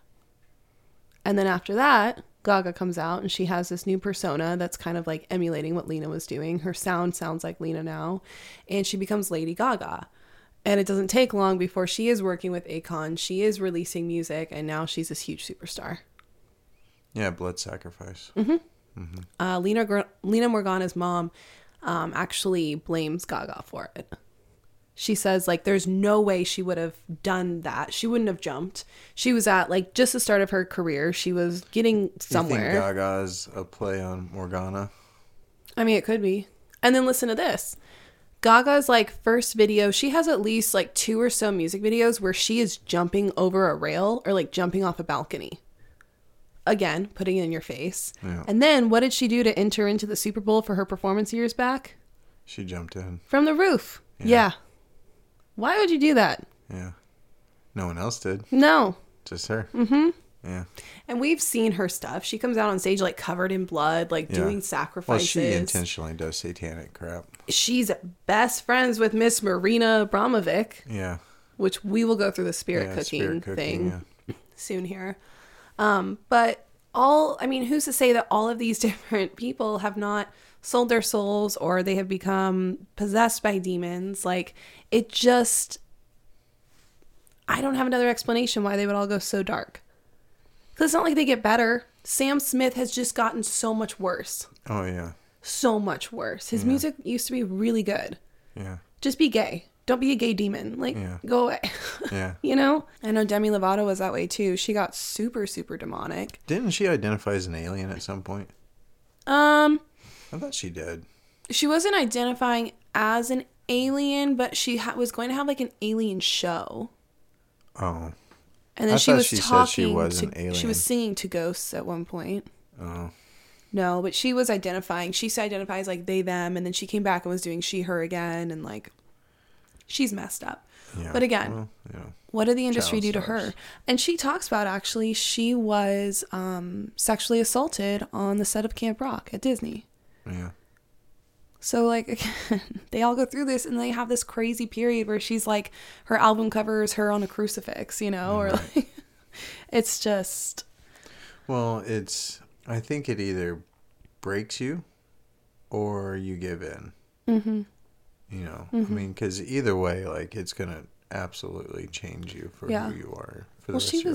And then after that, Gaga comes out and she has this new persona that's kind of like emulating what Lena was doing. Her sound sounds like Lena now. And she becomes Lady Gaga. And it doesn't take long before she is working with Akon. She is releasing music and now she's this huge superstar. Yeah, blood sacrifice. Mm-hmm. Mm-hmm. Uh, Lena, Gr- Lena Morgana's mom um, actually blames Gaga for it. She says, like, there's no way she would have done that. She wouldn't have jumped. She was at, like, just the start of her career. She was getting somewhere. You think Gaga's a play on Morgana? I mean, it could be. And then listen to this. Gaga's, like, first video, she has at least, like, two or so music videos where she is jumping over a rail or, like, jumping off a balcony. Again, putting it in your face. Yeah. And then what did she do to enter into the Super Bowl for her performance years back? She jumped in. From the roof. Yeah. Yeah. Why would you do that? Yeah. No one else did. No. Just her. Mm-hmm. Yeah. And we've seen her stuff. She comes out on stage like covered in blood, like Yeah. doing Well, sacrifices. she intentionally does satanic crap. She's best friends with Miss Marina Abramovic, Yeah. which we will go through the spirit Yeah, cooking spirit cooking, thing yeah. soon here. Um, but all, I mean, who's to say that all of these different people have not sold their souls or they have become possessed by demons? Like, it just, I don't have another explanation why they would all go so dark. Because it's not like they get better. Sam Smith has just gotten so much worse. Oh, yeah. So much worse. His Yeah. music used to be really good. Yeah. Just be gay. Don't be a gay demon. Like, Yeah. go away. Yeah. You know? I know Demi Lovato was that way too. She got super, super demonic. Didn't she identify as an alien at some point? Um, I thought she did. she wasn't identifying as an alien, but she ha- was going to have like an alien show. Oh. And then I she thought was she said talking she was to, an alien. she was singing to ghosts at one point. Oh. No, but she was identifying. She identifies like they, them, and then she came back and was doing she, her again, and like, she's messed up. Yeah. But again, Well, you know. what did the industry Child do to stars. her? And she talks about actually she was um, sexually assaulted on the set of Camp Rock at Disney. Yeah. So like again, they all go through this and they have this crazy period where she's like her album cover is her on a crucifix, you know, or Right. like it's just Well, it's, I think it either breaks you or you give in. mm-hmm. You know, Mm-hmm. I mean, because either way, like, it's going to absolutely change you for Yeah. who you are for the Well, rest she of your was life.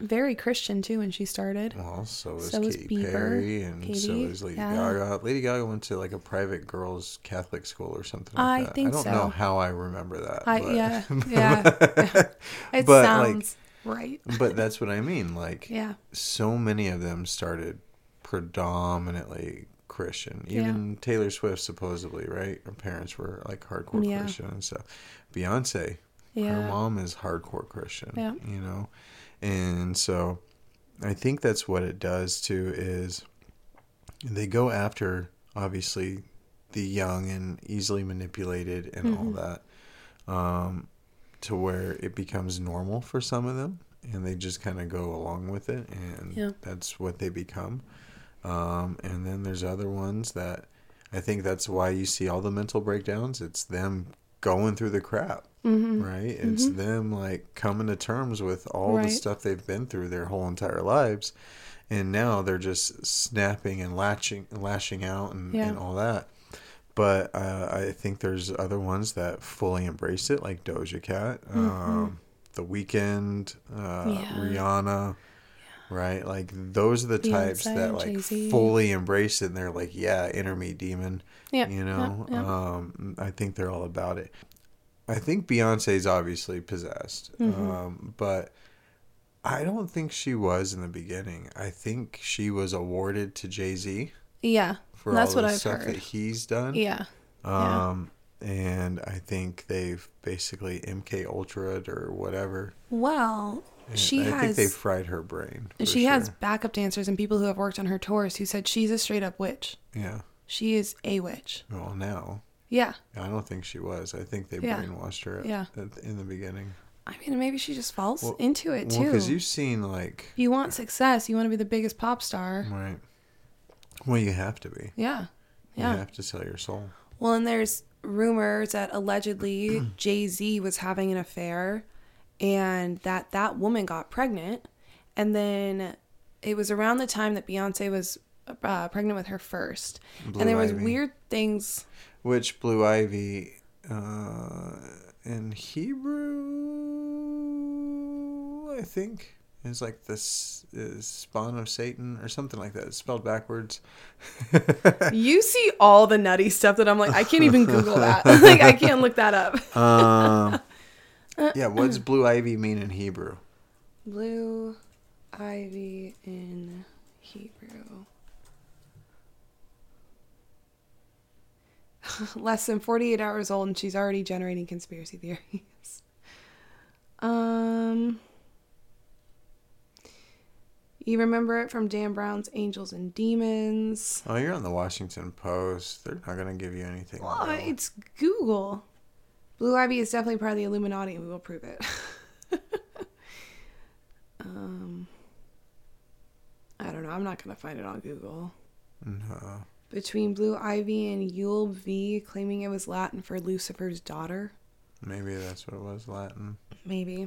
very Christian too when she started. Well, so is So is Katy Bieber, Perry, and so Katy, is Lady yeah. Gaga. Lady Gaga went to like a private girls' Catholic school or something like I that. think I don't so. know how I remember that. I, but, yeah, yeah. It but, sounds right. like, but that's what I mean. Like, Yeah. so many of them started predominantly Christian. Even Yeah. Taylor Swift, supposedly, right? Her parents were like hardcore Yeah. Christian and stuff. Beyonce, Yeah. her mom is hardcore Christian. Yeah. You know, and so I think that's what it does too. Is they go after obviously the young and easily manipulated and Mm-hmm. all that, um, to where it becomes normal for some of them, and they just kind of go along with it, and Yeah. that's what they become. Um, and then there's other ones that I think that's why you see all the mental breakdowns. It's them going through the crap, Mm-hmm. right? It's Mm-hmm. them like coming to terms with all the Right. stuff they've been through their whole entire lives, and now they're just snapping and latching, lashing out, and, Yeah. and all that. But uh, I think there's other ones that fully embrace it, like Doja Cat, Mm-hmm. um, The Weeknd, uh, Yeah. Rihanna. Right, like those are the types Beyonce, that like Jay-Z. fully embrace it, and they're like, yeah, enter me, demon. Yeah. You know, Yeah. Yeah. um, I think they're all about it. I think Beyonce's obviously possessed, Mm-hmm. um, but I don't think she was in the beginning. I think she was awarded to Jay-Z Yeah. for That's all what the I've stuff heard. that he's done. Yeah. Yeah. Um, and I think they've basically M K Ultra'd or whatever. Well, And she I has. think they fried her brain. for She has sure. backup dancers and people who have worked on her tours who said she's a straight up witch. Yeah. She is a witch. Well, now. Yeah. I don't think she was. I think they Yeah. brainwashed her at, Yeah. at, in the beginning. I mean, maybe she just falls Well- into it Well, too. because you've seen, like... If you want success, you want to be the biggest pop star. Right. Well, you have to be. Yeah. Yeah. You have to sell your soul. Well, and there's rumors that allegedly Jay-Z was having an affair and that that woman got pregnant. And then it was around the time that Beyonce was uh, pregnant with her first. Blue and there was Ivy. weird things. Which Blue Ivy, uh, in Hebrew, I think, is like this is spawn of Satan or something like that. It's spelled backwards. You see all the nutty stuff that I'm like, I can't even Google that. Like, I can't look that up. um, yeah, what's Blue Ivy mean in Hebrew? Blue ivy in Hebrew. Less than forty-eight hours old and she's already generating conspiracy theories. Um, you remember it from Dan Brown's Angels and Demons. Oh, you're on the Washington Post. They're not going to give you anything. Well, real. it's Google. Blue Ivy is definitely part of the Illuminati and we will prove it. um, I don't know. I'm not going to find it on Google. No. Between Blue Ivy and Yule V, claiming it was Latin for Lucifer's daughter. Maybe that's what it was, Latin. Maybe.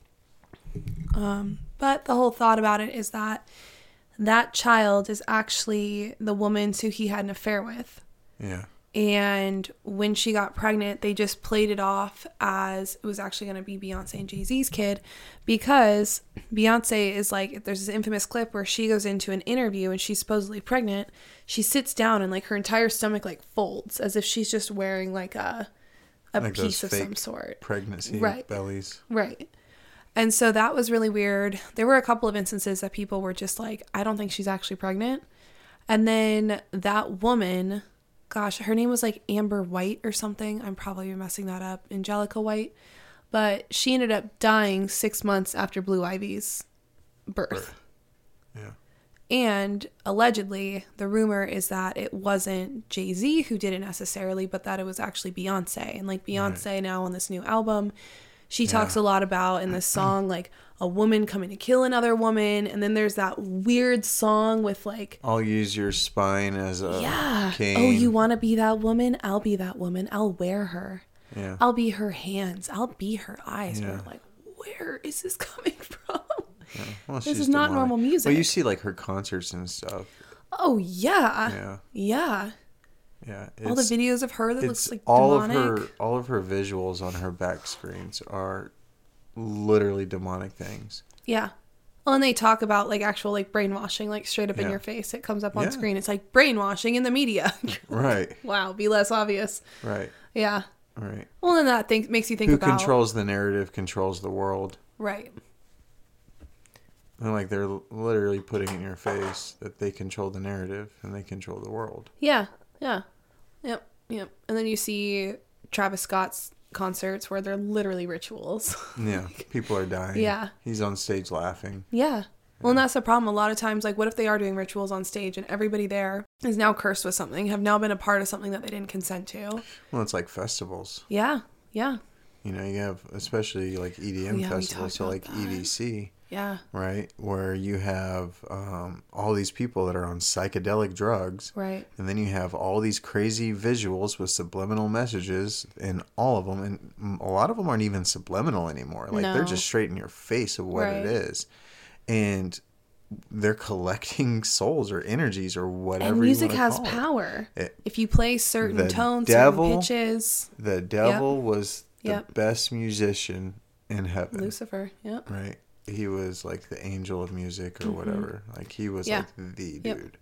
Um, but the whole thought about it is that that child is actually the woman who he had an affair with. Yeah. And when she got pregnant, they just played it off as it was actually going to be Beyonce and Jay-Z's kid, because Beyonce is like, there's this infamous clip where she goes into an interview and she's supposedly pregnant. She sits down and like her entire stomach like folds as if she's just wearing like a a Like those piece of fake some sort. Pregnancy Right. bellies. Right. And so that was really weird. There were a couple of instances that people were just like, I don't think she's actually pregnant. And then that woman, gosh, her name was like Amber White or something. I'm probably messing that up. Angelica White. But she ended up dying six months after Blue Ivy's birth. Birth. Yeah. And allegedly, the rumor is that it wasn't Jay-Z who did it necessarily, but that it was actually Beyonce. And like Beyonce Right. now on this new album, she Yeah. talks a lot about in this song, like a woman coming to kill another woman. And then there's that weird song with like, I'll use your spine as a yeah, cane. oh, you want to be that woman? I'll be that woman. I'll wear her. Yeah. I'll be her hands. I'll be her eyes. Yeah. We're like, where is this coming from? Yeah. Well, This she's is not demonic. normal music. Well, you see like her concerts and stuff. Oh, yeah. Yeah. Yeah. Yeah. All the It's- videos of her that it's looks like all demonic. of her all of her visuals on her back screens are literally demonic things. Yeah. Well, and they talk about like actual like brainwashing, like straight up in Yeah. your face. It comes up on Yeah. screen. It's like brainwashing in the media. Right. Wow, be less obvious. Right. Yeah. Right. Well, then that think, makes you think Who about controls the narrative controls the world. right. And like they're literally putting in your face that they control the narrative and they control the world. Yeah. Yeah. Yep. Yep. And then you see Travis Scott's concerts where they're literally rituals. Yeah. People are dying. Yeah. He's on stage laughing. Yeah. Well, and that's the problem. A lot of times, like, what if they are doing rituals on stage and everybody there is now cursed with something, have now been a part of something that they didn't consent to? Well, it's like festivals. Yeah. Yeah. You know, you have especially like E D M Yeah, we festivals, so talked like about E D C, Yeah. right? Where you have um, all these people that are on psychedelic drugs. Right. And then you have all these crazy visuals with subliminal messages in all of them. And a lot of them aren't even subliminal anymore. Like No. they're just straight in your face of what Right. it is. And they're collecting souls or energies or whatever. And music you wanna has call it. power. It- If you play certain the tones, devil- certain pitches. The devil was the Yep. best musician in heaven. Lucifer. Yep. Right. He was like the angel of music or Mhm. whatever. Like he was Yeah. like the dude. Yep.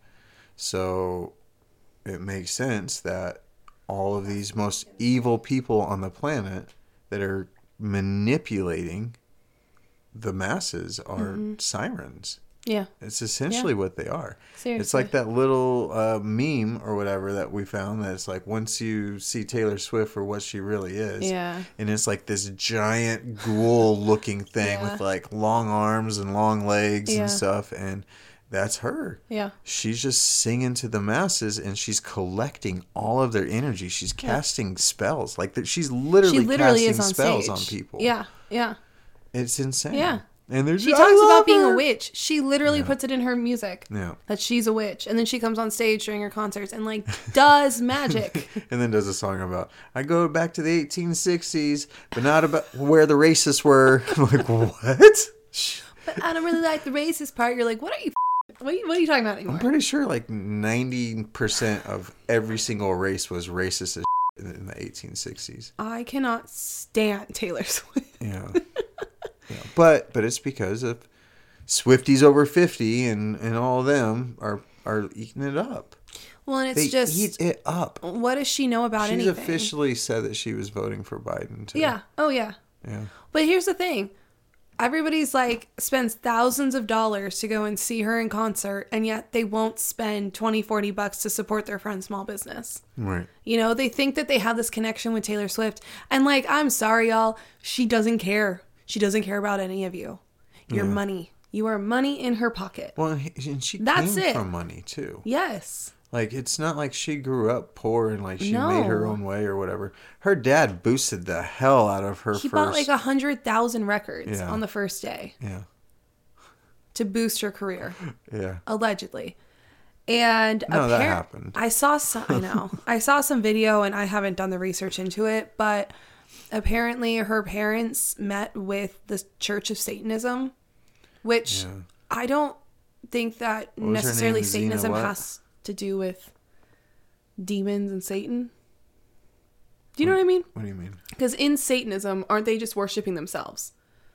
So it makes sense that all of these most evil people on the planet that are manipulating the masses are Mhm. sirens. Yeah. It's essentially what they are. Seriously. It's like that little uh, meme or whatever that we found that's like once you see Taylor Swift for what she really is. Yeah. And it's like this giant ghoul looking thing Yeah. with like long arms and long legs Yeah. and stuff. And that's her. Yeah. She's just singing to the masses and she's collecting all of their energy. She's casting spells. Like that, she's literally, She literally casting is on spells stage. on people. Yeah. Yeah. It's insane. Yeah. And there's She I talks love about being her. a witch. She literally Yeah. puts it in her music Yeah. that she's a witch. And then she comes on stage during her concerts and like does magic. And then does a song about I go back to the eighteen sixties, but not about where the racists were. I'm like, what? But I don't really like the racist part. You're like, what are you f- what are you, what are you talking about I'm anymore? pretty sure like ninety percent of every single race was racist as in the eighteen sixties. I cannot stand Taylor Swift. Yeah. Yeah. But but it's because of Swifties over fifty and, and all of them are, are eating it up. Well, and it's They just eat it up. what does she know about She's anything? officially said that she was voting for Biden too. Yeah. Oh yeah. Yeah. But here's the thing. Everybody's like spends thousands of dollars to go and see her in concert, and yet they won't spend twenty, forty bucks to support their friend's small business. Right. You know, they think that they have this connection with Taylor Swift. And like, I'm sorry, y'all. She doesn't care. She doesn't care about any of you. Your Yeah. money. You are money in her pocket. Well, and he- and she That's came it. from money too. Yes. Like it's not like she grew up poor and like she No. made her own way or whatever. Her dad boosted the hell out of her He first. bought like a hundred thousand records Yeah. on the first day yeah, to boost her career, yeah. allegedly. And No, that appar- happened. I saw some. I know. I saw some video, and I haven't done the research into it, but apparently her parents met with the Church of Satanism, which Yeah. I don't think that What was her necessarily name? Xena Satanism what? has to do with demons and Satan. Do you know what I mean? What do you mean? Because in Satanism, aren't they just worshiping themselves?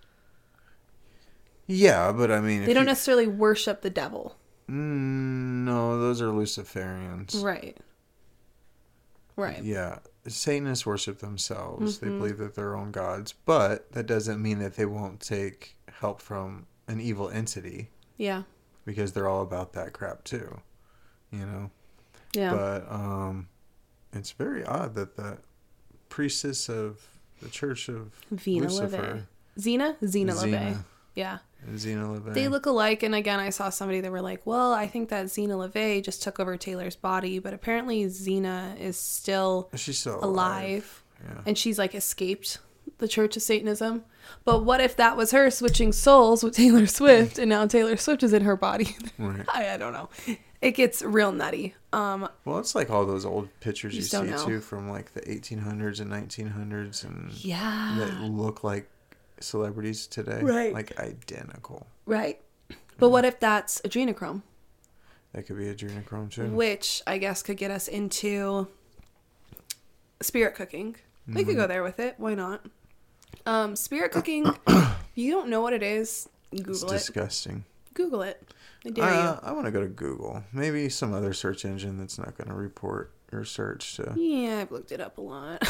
Yeah, but I mean, if They don't you- necessarily worship the devil. Mm, no, those are Luciferians. Right. Right. Yeah, Satanists worship themselves. Mm-hmm. They believe that they're own gods, but that doesn't mean that they won't take help from an evil entity Yeah. because they're all about that crap too. You know. Yeah. But um, it's very odd that the priestess of the Church of Vina Lucifer, LaVey. Xena? Xena LaVey. Xena, Yeah. Xena LaVey. They look alike. And again, I saw somebody that were like, well, I think that Xena LaVey just took over Taylor's body. But apparently Xena is still She's still alive. alive. Yeah. And she's like escaped the Church of Satanism. But what if that was her switching souls with Taylor Swift and now Taylor Swift is in her body? Right. I, I don't know. It gets real nutty. Um, Well, it's like all those old pictures You you, just see don't know. too from like the eighteen hundreds and nineteen hundreds and yeah. that look like celebrities today. Right. Like identical. Right. But what if that's adrenochrome? That could be adrenochrome too. Which I guess could get us into spirit cooking. We could go there with it. Why not? Um, spirit cooking, if you don't know what it is, Google It's it. disgusting. Google it. I dare Uh, I want to go to Google. Maybe some other search engine that's not going to report your search. To... you. Yeah, I've looked it up a lot.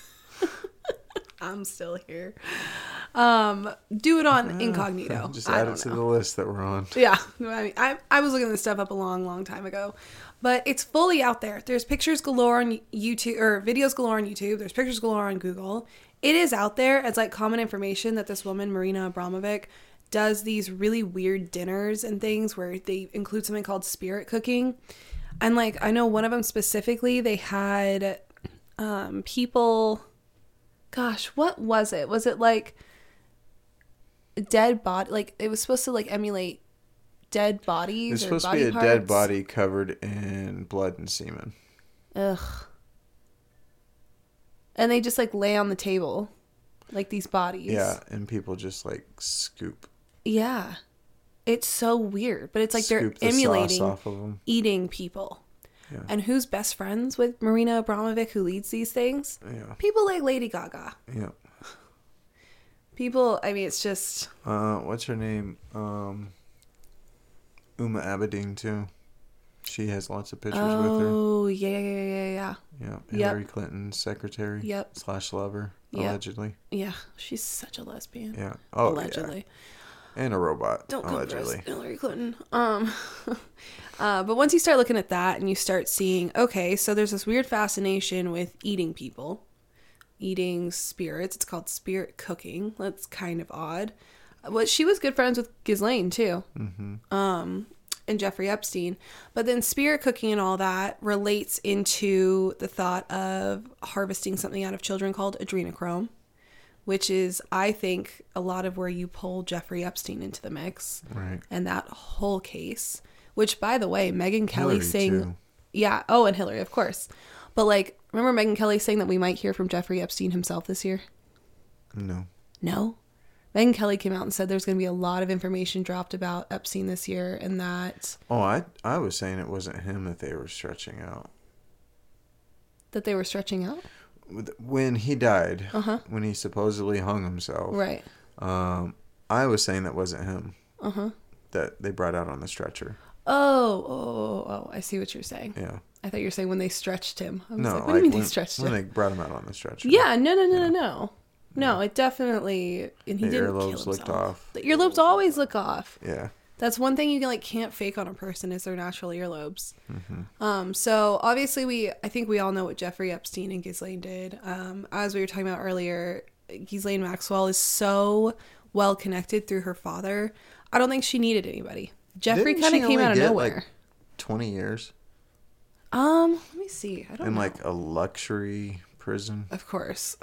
I'm still here. Um, do it on incognito. Just I add don't it to know. the list that we're on. Yeah, I mean, I, I was looking this stuff up a long, long time ago, but it's fully out there. There's pictures galore on YouTube, or videos galore on YouTube. There's pictures galore on Google. It is out there as like common information that this woman, Marina Abramovic, does these really weird dinners and things where they include something called spirit cooking. And like, I know one of them specifically, they had um, people, gosh, what was it? Was it like dead body? Like it was supposed to like emulate dead bodies. It's or supposed to body be a parts. dead body covered in blood and semen. Ugh. And they just like lay on the table, like these bodies. Yeah, and people just like scoop. Yeah. It's so weird, but it's like scoop they're the emulating sauce off of them. eating people. Yeah. And who's best friends with Marina Abramovic, who leads these things? Yeah. People like Lady Gaga. Yeah. People, I mean, it's just... Uh, what's her name? Um, Uma Abedin, too. She has lots of pictures with her. Oh, yeah, yeah, yeah, yeah, yeah. Yeah. Yep. Hillary Clinton's secretary. Yep. Slash lover, Yep. allegedly. Yeah, she's such a lesbian. Yeah. Oh, allegedly. Yeah. And a robot, Don't come for us, allegedly. Hillary Clinton. Um, uh, but once you start looking at that and you start seeing, okay, so there's this weird fascination with eating people, eating spirits. It's called spirit cooking. That's kind of odd. But she was good friends with Ghislaine too, Mm-hmm. um, and Jeffrey Epstein. But then spirit cooking and all that relates into the thought of harvesting something out of children called adrenochrome, which is, I think, a lot of where you pull Jeffrey Epstein into the mix. Right. And that whole case, which, by the way, Megyn Kelly Hillary, saying, too. yeah, oh, and Hillary, of course. But, like, remember Megyn Kelly saying that we might hear from Jeffrey Epstein himself this year? No. No? Megyn Kelly came out and said there's going to be a lot of information dropped about Epstein this year, and that... Oh, I I was saying it wasn't him that they were stretching out. That they were stretching out? When he died, Uh-huh. when he supposedly hung himself, Right. um, I was saying that wasn't him. Uh-huh. That they brought out on the stretcher. Oh, oh, oh, oh, I see what you're saying. Yeah. I thought you were saying when they stretched him. I was No, like, what do you mean when, they stretched when him? they brought him out on the stretcher. Yeah, no, no, no, no, no. No, it definitely, and he The didn't kill earlobes himself. looked off. The earlobes always look off. Yeah. That's one thing you can, like can't fake on a person is their natural earlobes. Mm-hmm. Um, so obviously we, I think we all know what Jeffrey Epstein and Ghislaine did. Um, as we were talking about earlier, Ghislaine Maxwell is so well connected through her father. I don't think she needed anybody. Jeffrey Didn't kind she of came only out of get, nowhere. like, twenty years um, let me see. I don't in know. like a luxury prison. Of course.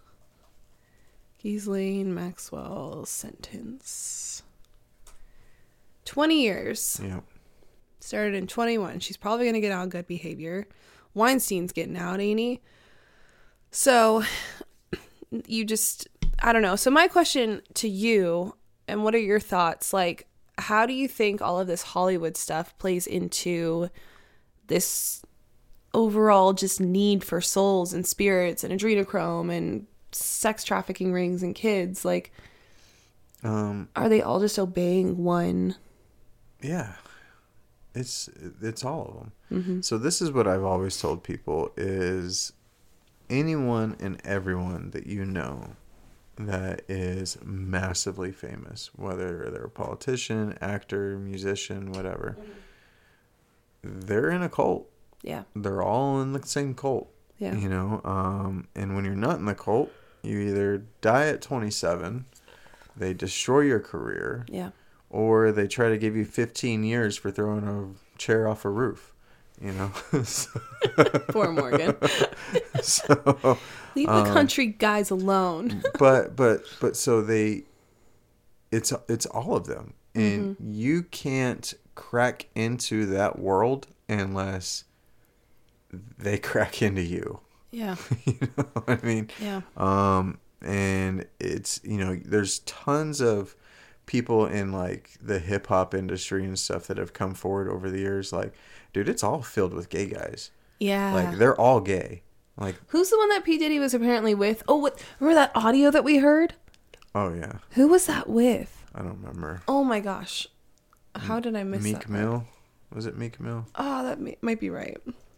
Ghislaine Maxwell sentence. twenty years. Yeah. Started in twenty-one. She's probably going to get out on good behavior. Weinstein's getting out, ain't he? So, you just, I don't know. So my question to you, and what are your thoughts? Like, how do you think all of this Hollywood stuff plays into this overall just need for souls and spirits and adrenochrome and sex trafficking rings and kids? Like, Um. are they all just obeying one? Yeah. It's it's all of them. Mm-hmm. So this is what I've always told people: is anyone and everyone that you know that is massively famous, whether they're a politician, actor, musician, whatever, they're in a cult. Yeah. They're all in the same cult. Yeah. You know, um, and when you're not in the cult, you either die at twenty-seven, they destroy your career, Yeah. or they try to give you fifteen years for throwing a chair off a roof. You know, so, Poor Morgan. so Leave the country guys alone. but but but so they, it's it's all of them, and Mm-hmm. you can't crack into that world unless they crack into you. Yeah. You know what I mean? Yeah. Um, and it's, you know, there's tons of people in like the hip hop industry and stuff that have come forward over the years. Like, dude, it's all filled with gay guys. Yeah. Like, they're all gay. Like, Who's the one that P. Diddy was apparently with? Oh, what? Remember that audio that we heard? oh yeah. Who was that with? I don't remember. Oh my gosh. How did I miss Meek that? Mill? Was it Meek Mill? Oh, that may- might be right.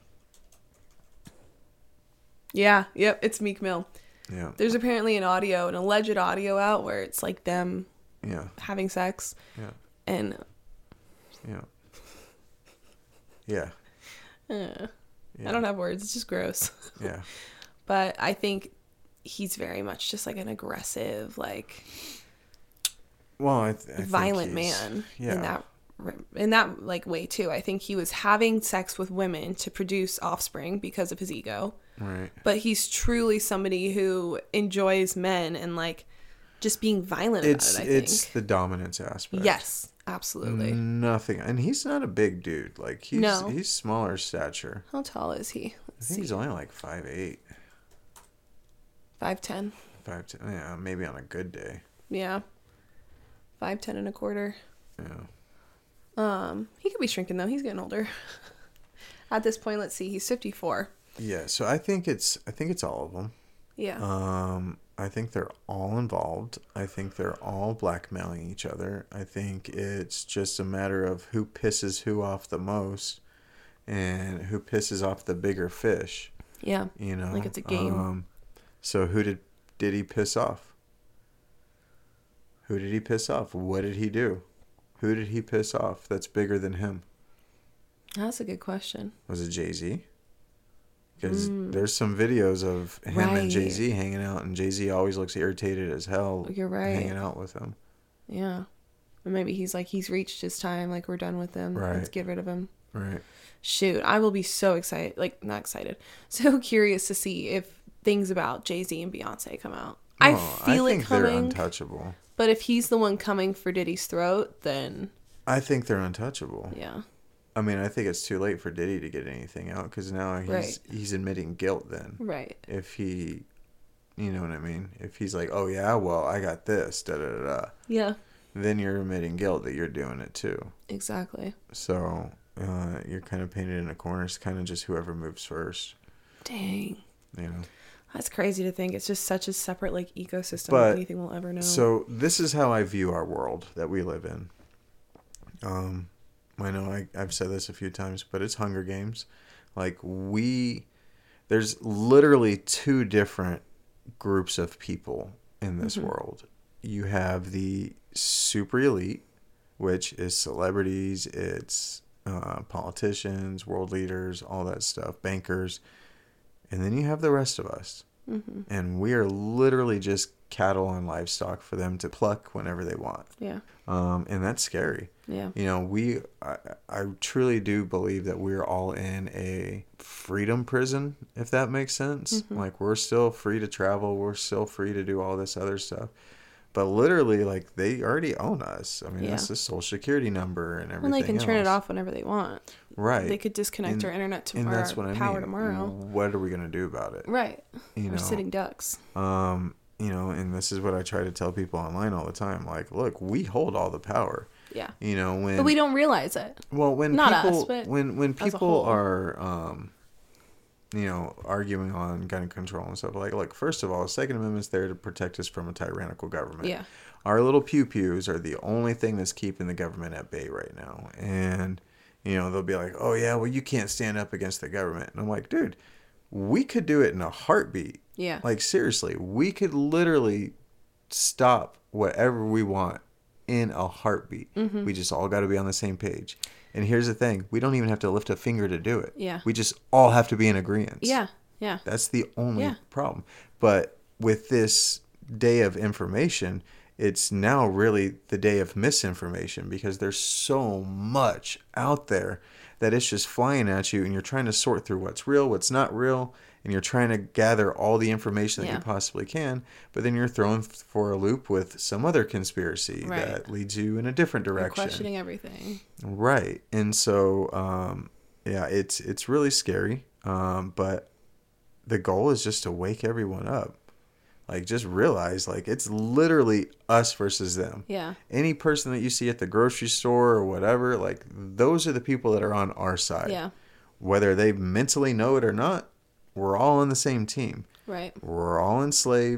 Yeah, yep, it's Meek Mill. Yeah. There's apparently an audio, an alleged audio out where it's like them Yeah. having sex. Yeah. And Yeah. Yeah. uh, Yeah. I don't have words. It's just gross. Yeah. But I think he's very much just like an aggressive, like Well, I, th- I think violent he's- man Yeah. in that in that like way too. I think he was having sex with women to produce offspring because of his ego. Right. But he's truly somebody who enjoys men and like just being violent It's about it, I it's think. the dominance aspect. Yes, absolutely. Nothing, and he's not a big dude. Like he's No. he's smaller stature. How tall is he? I Let's think see. he's only like five eight, five ten. five ten. Yeah, maybe on a good day. Yeah. five ten and a quarter. Yeah. Um, he could be shrinking though. He's getting older. At this point, let's see. He's fifty-four. Yeah. So I think it's I think it's all of them. Yeah. Um, I think they're all involved. I think they're all blackmailing each other. I think it's just a matter of who pisses who off the most, and who pisses off the bigger fish. Yeah. You know, Like it's a game. Um, so who did did he piss off? Who did he piss off? What did he do? Who did he piss off that's bigger than him? That's a good question. Was it Jay-Z? Because Mm. there's some videos of him Right. and Jay-Z hanging out, and Jay-Z always looks irritated as hell. You're right. Hanging out with him. Yeah. Or maybe he's like, he's reached his time. Like, we're done with him. Right. Let's get rid of him. Right. Shoot. I will be so excited. Like, not excited. So curious to see if things about Jay-Z and Beyonce come out. I Oh, feel I it think they're coming. untouchable. But if he's the one coming for Diddy's throat, then I think they're untouchable. yeah. I mean, I think it's too late for Diddy to get anything out because now he's Right. he's admitting guilt then. Right. If he, you know what I mean? If he's like, oh yeah, well, I got this, da da da da, Yeah. then you're admitting guilt that you're doing it too. Exactly. So uh, you're kind of painted in a corner. It's kind of just whoever moves first, Dang. you know? That's crazy to think. It's just such a separate like ecosystem But- of anything we'll ever know. So this is how I view our world that we live in. Um, I know I, I've said this a few times, but it's Hunger Games. Like we, there's literally two different groups of people in this Mhm. world. You have the super elite, which is celebrities, it's uh, politicians, world leaders, all that stuff, bankers. And then you have the rest of us. Mm-hmm. And we are literally just cattle and livestock for them to pluck whenever they want. Yeah. Um, and that's scary. Yeah. You know, we, I, I truly do believe that we're all in a freedom prison, if that makes sense. Mhm. Like, we're still free to travel. We're still free to do all this other stuff. But literally, like, they already own us. I mean, Yeah. that's the social security number and everything When they can turn it else. off whenever they want. Right. They could disconnect And- our internet and tomorrow. that's what I power mean. tomorrow. What are we going to do about it? Right. You We're know, sitting ducks. um, you know, and this is what I try to tell people online all the time. Like, look, we hold all the power. Yeah. You know, when But we don't realize it. well, when not people us, but when when as a people whole. are um, you know, arguing on gun control and stuff, like, look, first of all, the Second Amendment's there to protect us from a tyrannical government. Yeah. Our little pew pews are the only thing that's keeping the government at bay right now. And you know, they'll be like, oh yeah, well, you can't stand up against the government. And I'm like, dude, we could do it in a heartbeat. Yeah. Like, seriously, we could literally stop whatever we want in a heartbeat. Mm-hmm. We just all got to be on the same page. And here's the thing. We don't even have to lift a finger to do it. Yeah. We just all have to be in agreement. Yeah. Yeah. That's the only Yeah. problem. But with this day of information, it's now really the day of misinformation because there's so much out there that it's just flying at you and you're trying to sort through what's real, what's not real, and you're trying to gather all the information that Yeah. you possibly can, but then you're thrown for a loop with some other conspiracy Right. that leads you in a different You're direction. questioning everything. Right. And so, um, yeah, it's it's really scary. Um, but the goal is just to wake everyone up. Like, just realize, like, it's literally us versus them. Yeah. Any person that you see at the grocery store or whatever, like, those are the people that are on our side. Yeah. Whether they mentally know it or not, we're all on the same team. Right. We're all enslaved.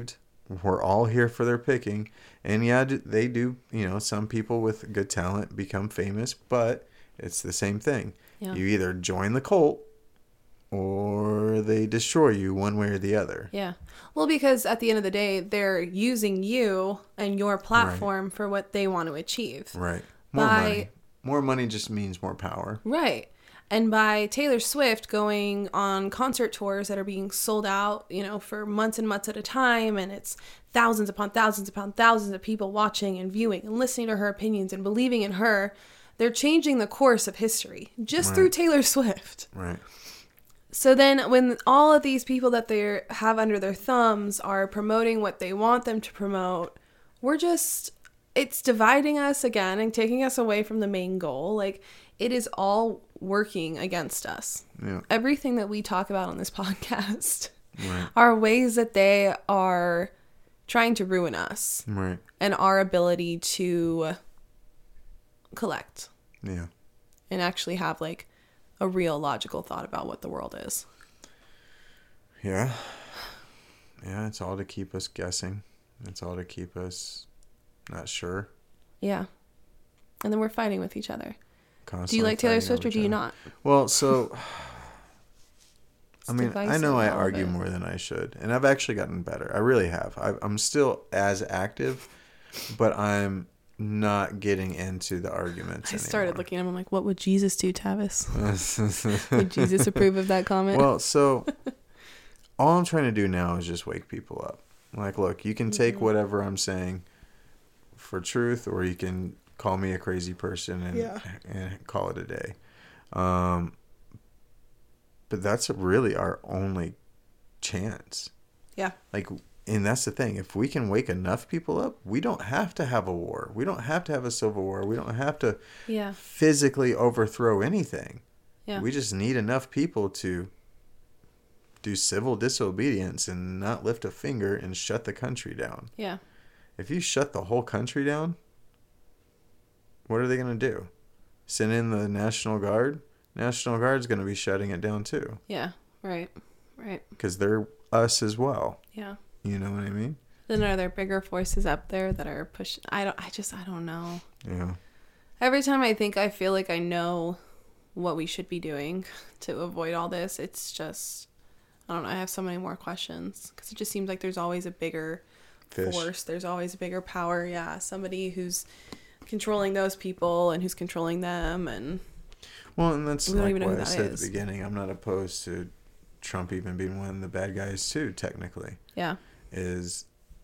we're all here for their picking. And yeah, they do, you know, some people with good talent become famous, but it's the same thing. Yeah. You either join the cult or they destroy you one way or the other. Yeah. Well, because at the end of the day, they're using you and your platform right. for what they want to achieve. Right. More by, money. More money just means more power. Right. And by Taylor Swift going on concert tours that are being sold out, you know, for months and months at a time, and it's thousands upon thousands upon thousands of people watching and viewing and listening to her opinions and believing in her, they're changing the course of history just right. through Taylor Swift. Right. So then when all of these people that they have under their thumbs are promoting what they want them to promote, we're just, it's dividing us again and taking us away from the main goal. Like, it is all working against us. Yeah. Everything that we talk about on this podcast right. are ways that they are trying to ruin us. Right. And our ability to collect. Yeah. And actually have like a real logical thought about what the world is. Yeah. Yeah, it's all to keep us guessing. It's all to keep us not sure. Yeah. And then we're fighting with each other. Constantly do you like Taylor Swift or do you not? Well, so I mean, I know I argue more than I should, and I've actually gotten better. I really have. I, I'm still as active, but I'm not getting into the arguments I started anymore. looking at him. I'm like, what would Jesus do, Tavis? Would Jesus approve of that comment? Well, so all I'm trying to do now is just wake people up. Like, look, you can take mm-hmm. whatever I'm saying for truth, or you can call me a crazy person and yeah. and call it a day. Um, but that's really our only chance. Yeah. Like, and that's the thing. If we can wake enough people up, we don't have to have a war. We don't have to have a civil war. We don't have to yeah. physically overthrow anything. Yeah. We just need enough people to do civil disobedience and not lift a finger and shut the country down. Yeah. If you shut the whole country down, what are they going to do? Send in the National Guard? National Guard's going to be shutting it down too. Yeah, right, right. Because they're us as well. Yeah. You know what I mean? Then are there bigger forces up there that are pushing? I don't. I just. I don't know. Yeah. Every time I think I feel like I know what we should be doing to avoid all this, it's just. I don't know. I have so many more questions because it just seems like there's always a bigger Fish. force. There's always a bigger power. Yeah, somebody who's controlling those people and who's controlling them, and well, and that's we like don't even know what who I that said is. at the beginning. I'm not opposed to Trump even being one of the bad guys too. Technically, yeah, is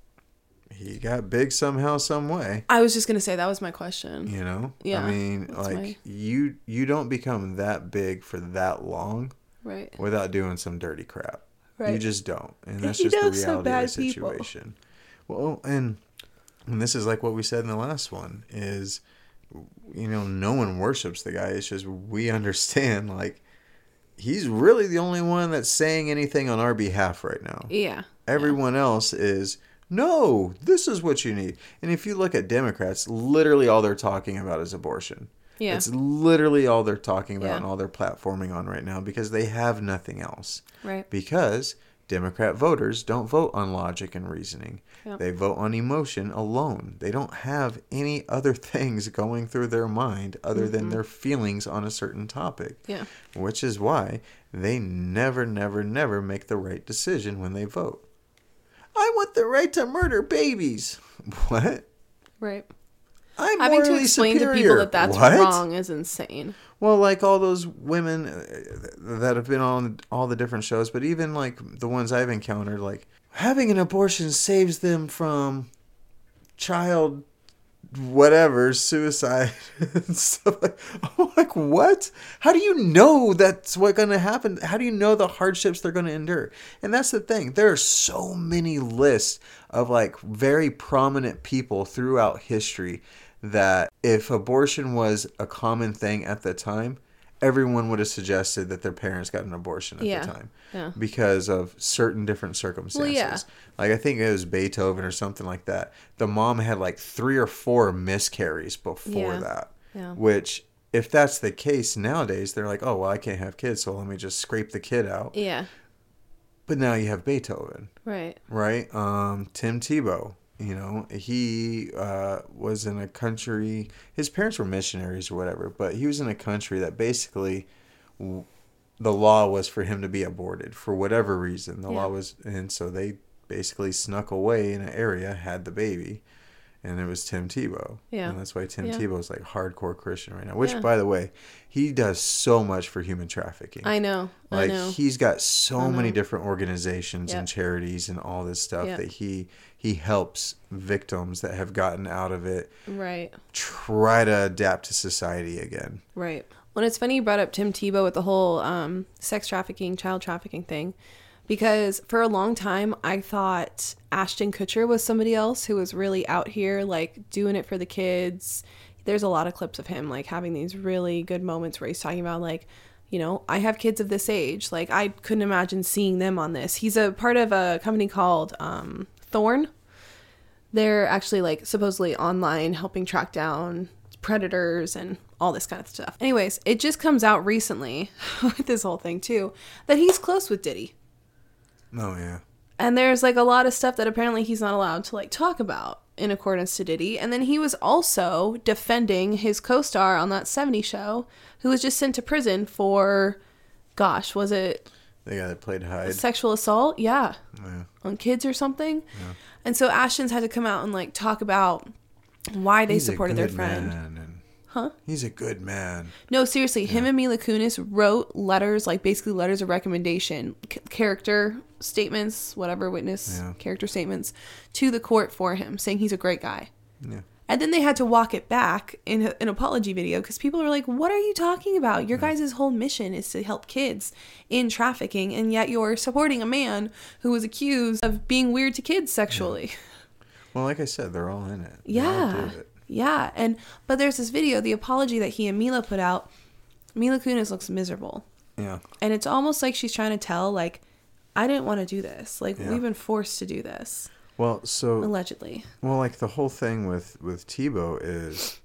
he got big somehow, some way? I was just gonna say that was my question. You know, yeah. I mean, like my... you you don't become that big for that long, right? Without doing some dirty crap. Right. You just don't, and that's he just the reality of the situation. People. Well, and and this is like what we said in the last one is, you know, no one worships the guy. It's just we understand like he's really the only one that's saying anything on our behalf right now. Yeah. Everyone yeah. else is, no, this is what you need. And if you look at Democrats, literally all they're talking about is abortion. Yeah. It's literally all they're talking about yeah. and all they're platforming on right now because they have nothing else. Right. Because Democrat voters don't vote on logic and reasoning. Yep. They vote on emotion alone. They don't have any other things going through their mind other mm-hmm. than their feelings on a certain topic. Yeah. Which is why they never, never, never make the right decision when they vote. I want the right to murder babies. What? Right. I'm Having morally to explain superior. to people that that's what? wrong is insane. Well, like all those women that have been on all the different shows, but even like the ones I've encountered, like having an abortion saves them from child whatever, suicide and stuff like, I'm like, what? How do you know that's what's going to happen? How do you know the hardships they're going to endure? And that's the thing. There are so many lists of like very prominent people throughout history that if abortion was a common thing at the time, everyone would have suggested that their parents got an abortion at yeah. the time yeah. because of certain different circumstances. Well, yeah. Like I think it was Beethoven or something like that. The mom had like three or four miscarries before yeah. that, yeah. which if that's the case nowadays, they're like, oh, well, I can't have kids, so let me just scrape the kid out. Yeah. But now you have Beethoven, Right. right? Um, Tim Tebow, you know, he uh, was in a country, his parents were missionaries or whatever, but he was in a country that basically w- the law was for him to be aborted for whatever reason. The Yeah. law was, and so they basically snuck away in an area, had the baby, and it was Tim Tebow. Yeah. And that's why Tim Yeah. Tebow is like hardcore Christian right now, which, Yeah. by the way, he does so much for human trafficking. I know. Like, I know. he's got so I many know. different organizations Yep. and charities and all this stuff Yep. that he he helps victims that have gotten out of it Right. try to adapt to society again. Right. Well, it's funny you brought up Tim Tebow with the whole um, sex trafficking, child trafficking thing, because for a long time I thought Ashton Kutcher was somebody else who was really out here, like doing it for the kids. There's a lot of clips of him like having these really good moments where he's talking about like, you know, I have kids of this age. Like I couldn't imagine seeing them on this. He's a part of a company called um, Thorn. They're actually like supposedly online helping track down predators and all this kind of stuff. Anyways, it just comes out recently with this whole thing too that he's close with Diddy. Oh yeah. And there's like a lot of stuff that apparently he's not allowed to like talk about in accordance to Diddy. And then he was also defending his co-star on that seventies show who was just sent to prison for, gosh, was it The guy that played Hyde. sexual assault? Yeah. Yeah. On kids or something. Yeah. And so Ashton's had to come out and like talk about why they He's a supported their good friend. man, and Huh? he's a good man. No, seriously, him and Mila Kunis wrote letters, like basically letters of recommendation, c- character statements, whatever, witness Yeah. character statements, to the court for him, saying he's a great guy. Yeah. And then they had to walk it back in a, an apology video because people were like, what are you talking about? Your guys' whole mission is to help kids in trafficking, and yet you're supporting a man who was accused of being weird to kids sexually. Well, like I said, they're all in it. They all Yeah. do it. Yeah. And but there's this video, the apology that he and Mila put out. Mila Kunis looks miserable. Yeah. And it's almost like she's trying to tell, like, I didn't want to do this. Like, Yeah. we've been forced to do this. Well, so Allegedly. well, like the whole thing with with Tebow is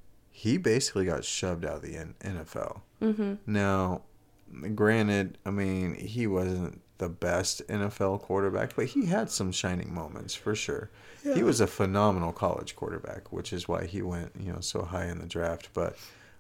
he basically got shoved out of the N- NFL. Mm-hmm. Now, granted, I mean, he wasn't the best N F L quarterback, but he had some shining moments for sure. He was a phenomenal college quarterback, which is why he went, you know, so high in the draft. But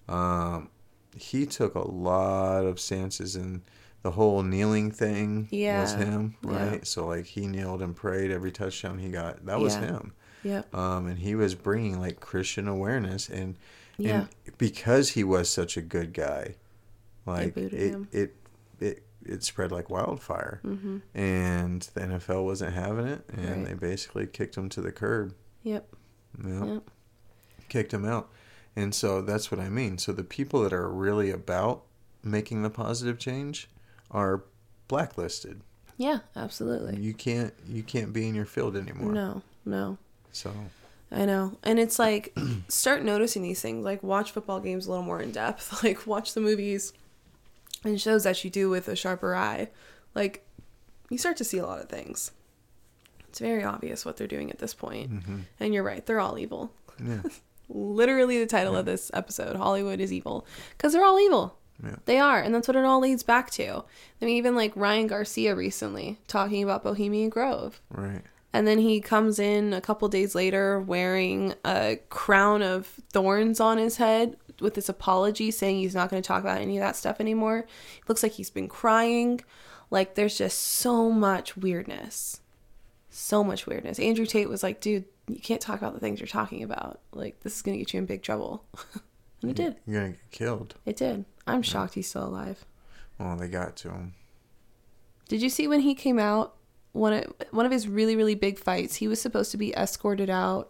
um, he took a lot of stances, and the whole kneeling thing Yeah. was him, Yeah. right? So like he kneeled and prayed every touchdown he got. That was Yeah. him. Yep. Um, and he was bringing like Christian awareness, and Yeah. and because he was such a good guy, like booed it, him. it it it spread like wildfire, Mm-hmm. and the N F L wasn't having it, and Right. they basically kicked him to the curb. Yep. You know, Yep. kicked him out, and so that's what I mean. So the people that are really about making the positive change are blacklisted. Yeah, absolutely. You can't you can't be in your field anymore. No, no. So I know. And it's like, start noticing these things. Like, watch football games a little more in depth. Like, watch the movies and shows that you do with a sharper eye. Like, you start to see a lot of things. It's very obvious what they're doing at this point. hmm And you're right. They're all evil. yeah, Literally the title of this episode, Hollywood is evil. Because they're all evil. yeah, They are. And that's what it all leads back to. I mean, even like Ryan Garcia recently talking about Bohemian Grove. right. And then he comes in a couple days later wearing a crown of thorns on his head with this apology saying he's not going to talk about any of that stuff anymore. Looks like he's been crying. Like, there's just so much weirdness. So much weirdness. Andrew Tate was like, dude, you can't talk about the things you're talking about. Like, this is going to get you in big trouble. And it did. You're gonna get killed. It did. I'm shocked he's still alive. Well, they got to him. Did you see when he came out? One of, one of his really, really big fights, he was supposed to be escorted out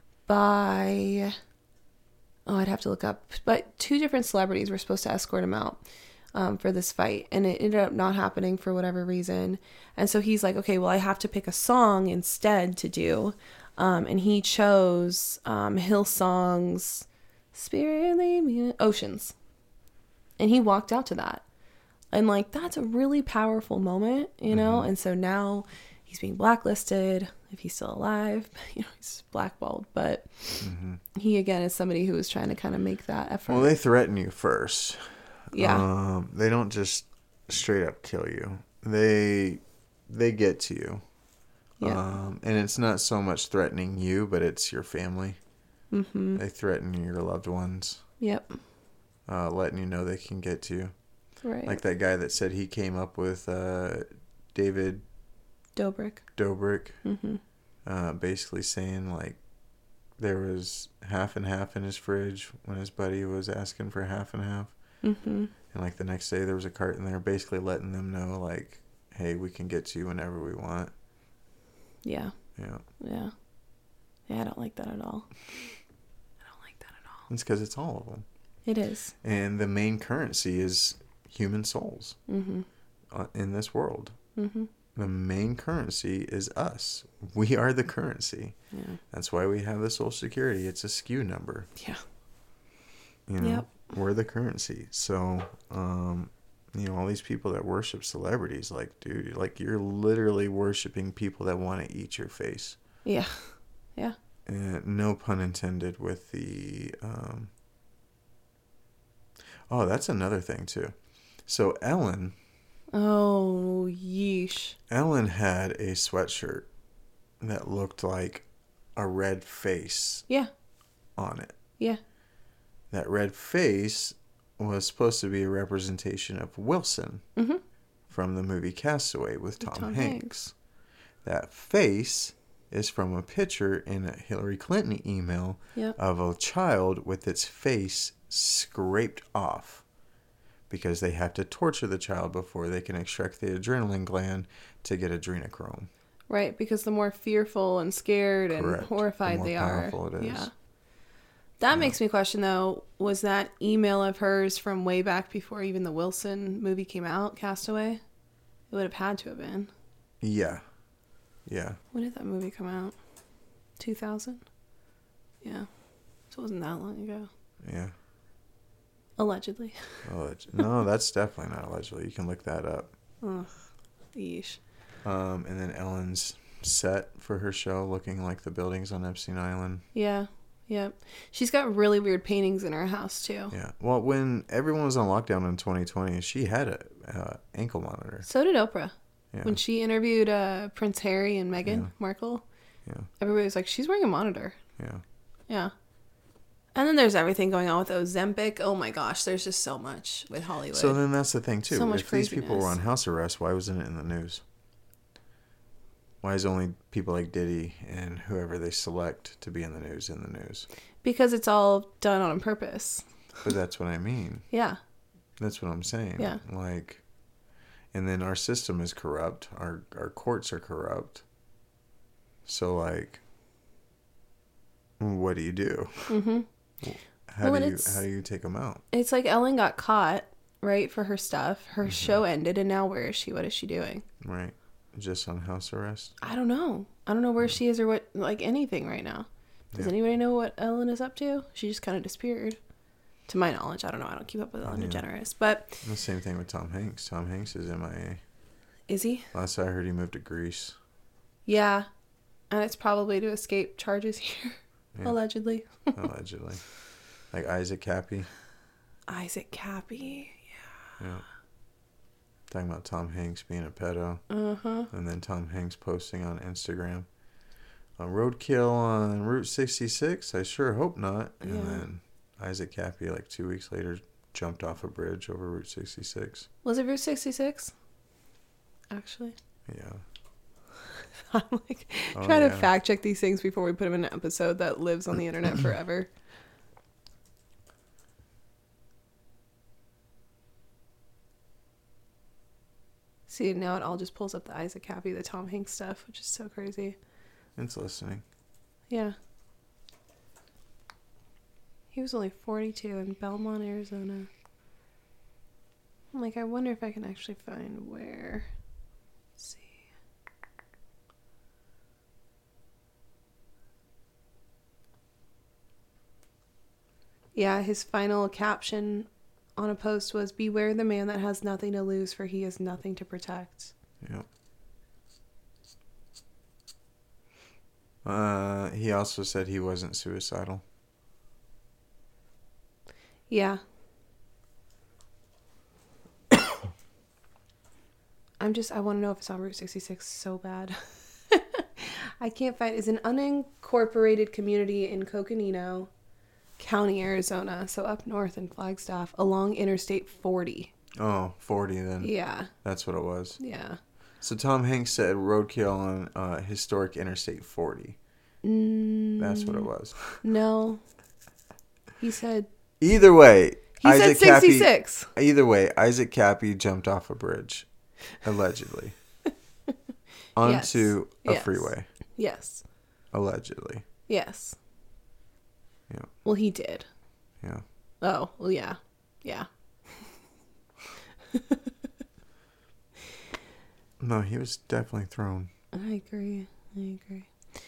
by, oh, I'd have to look up, but two different celebrities were supposed to escort him out um, for this fight, and it ended up not happening for whatever reason. And so he's like, okay, well, I have to pick a song instead to do, um, and he chose um, Hillsong's Spirit Lead Me, Oceans, and he walked out to that. And, like, that's a really powerful moment, you know? Mm-hmm. And so now he's being blacklisted, if he's still alive. You know, he's blackballed. But Mm-hmm. he, again, is somebody who was trying to kind of make that effort. Well, they threaten you first. Yeah. Um, they don't just straight up kill you. They they get to you. Yeah. Um, and it's not so much threatening you, but it's your family. Mm-hmm. They threaten your loved ones. Yep. Uh, letting you know they can get to you. Right. Like that guy that said he came up with uh, David Dobrik. Dobrik. Mm-hmm. Uh, basically saying like there was half and half in his fridge when his buddy was asking for half and half. Mm-hmm. And like the next day there was a carton there, basically letting them know like, hey, we can get to you whenever we want. Yeah. Yeah. Yeah. Yeah, I don't like that at all. I don't like that at all. It's because it's all of them. It is. And the main currency is human souls Mm-hmm. uh, in this world. Mm-hmm. The main currency is us. We are the currency. Yeah. That's why we have the Social Security. It's a S K U number. Yeah. You know, Yep. we're the currency. So, um, you know, all these people that worship celebrities, like, dude, like you're literally worshiping people that want to eat your face. Yeah. Yeah. And no pun intended with the, um, oh, that's another thing too. So Ellen, Oh, yeesh. Ellen had a sweatshirt that looked like a red face Yeah. on it. Yeah. That red face was supposed to be a representation of Wilson Mm-hmm. from the movie Castaway with Tom, Tom Hanks. Hanks. That face is from a picture in a Hillary Clinton email Yep. of a child with its face scraped off because they have to torture the child before they can extract the adrenaline gland to get adrenochrome. Right, because the more fearful and scared and Correct. horrified The more they are. powerful it is. Yeah. That Yeah. makes me question, though, was that email of hers from way back before even the Wilson movie came out, Castaway? It would have had to have been. Yeah. Yeah. When did that movie come out? two thousand? Yeah. So it wasn't that long ago. Yeah. Allegedly. Alleg- no, that's definitely not allegedly. You can look that up. Ugh. Yeesh. Um, and then Ellen's set for her show looking like the buildings on Epstein Island. Yeah. Yep. She's got really weird paintings in her house, too. Yeah. Well, when everyone was on lockdown in twenty twenty, she had a uh, ankle monitor. So did Oprah. Yeah. When she interviewed uh, Prince Harry and Meghan Yeah. Markle, Yeah. everybody was like, she's wearing a monitor. Yeah. Yeah. And then there's everything going on with Ozempic. Oh my gosh, there's just so much with Hollywood. So then that's the thing too. So much if these people were craziness. on house arrest, why wasn't it in the news? Why is only people like Diddy and whoever they select to be in the news in the news? Because it's all done on purpose. But that's what I mean. Yeah. That's what I'm saying. Yeah. Like, and then our system is corrupt. Our our courts are corrupt. So like, what do you do? Mm-hmm. How Well, do and you it's- how do you take them out? It's like Ellen got caught, right, for her stuff. Her Mm-hmm. show ended, and now where is she? What is she doing? Right. Just on house arrest. I don't know. I don't know where she is or what, like anything right now. Does Yeah. anybody know what Ellen is up to? She just kind of disappeared. To my knowledge, I don't know. I don't keep up with Ellen Yeah. DeGeneres. But The same thing with Tom Hanks. Tom Hanks is M I A. is he? Last I heard, he moved to Greece. Yeah. And it's probably to escape charges here, Yeah. allegedly. Allegedly. Like Isaac Cappy. Isaac Cappy. Yeah. Talking about Tom Hanks being a pedo. Uh-huh. And then Tom Hanks posting on Instagram. A roadkill on Route sixty-six? I sure hope not. And Yeah. then Isaac Cappy, like two weeks later, jumped off a bridge over Route sixty-six. Was it Route sixty-six? Actually. Yeah. I'm like Oh, trying yeah. to fact check these things before we put them in an episode that lives on the internet forever. See, now it all just pulls up the Isaac Cappy, the Tom Hanks stuff, which is so crazy. It's listening. Yeah. He was only forty-two in Belmont, Arizona. I'm like, I wonder if I can actually find where. Let's see. Yeah, his final caption on a post was, "Beware the man that has nothing to lose, for he has nothing to protect." Yeah. Uh, he also said he wasn't suicidal. Yeah. I'm just, I want to know if it's on Route sixty-six so bad. I can't find, it's an unincorporated community in Coconino County, Arizona. So up north in Flagstaff along Interstate forty. Oh, forty then. Yeah. That's what it was. Yeah. So Tom Hanks said roadkill on uh, historic Interstate forty. Mm, That's what it was. No. He said. Either way. He Isaac said sixty-six. Cappy, either way, Isaac Cappy jumped off a bridge. Allegedly. Onto yes. a yes. freeway. Yes. Allegedly. Yes. Yeah. Well, he did. Yeah. Oh, well, yeah. Yeah. No, he was definitely thrown. I agree. I agree.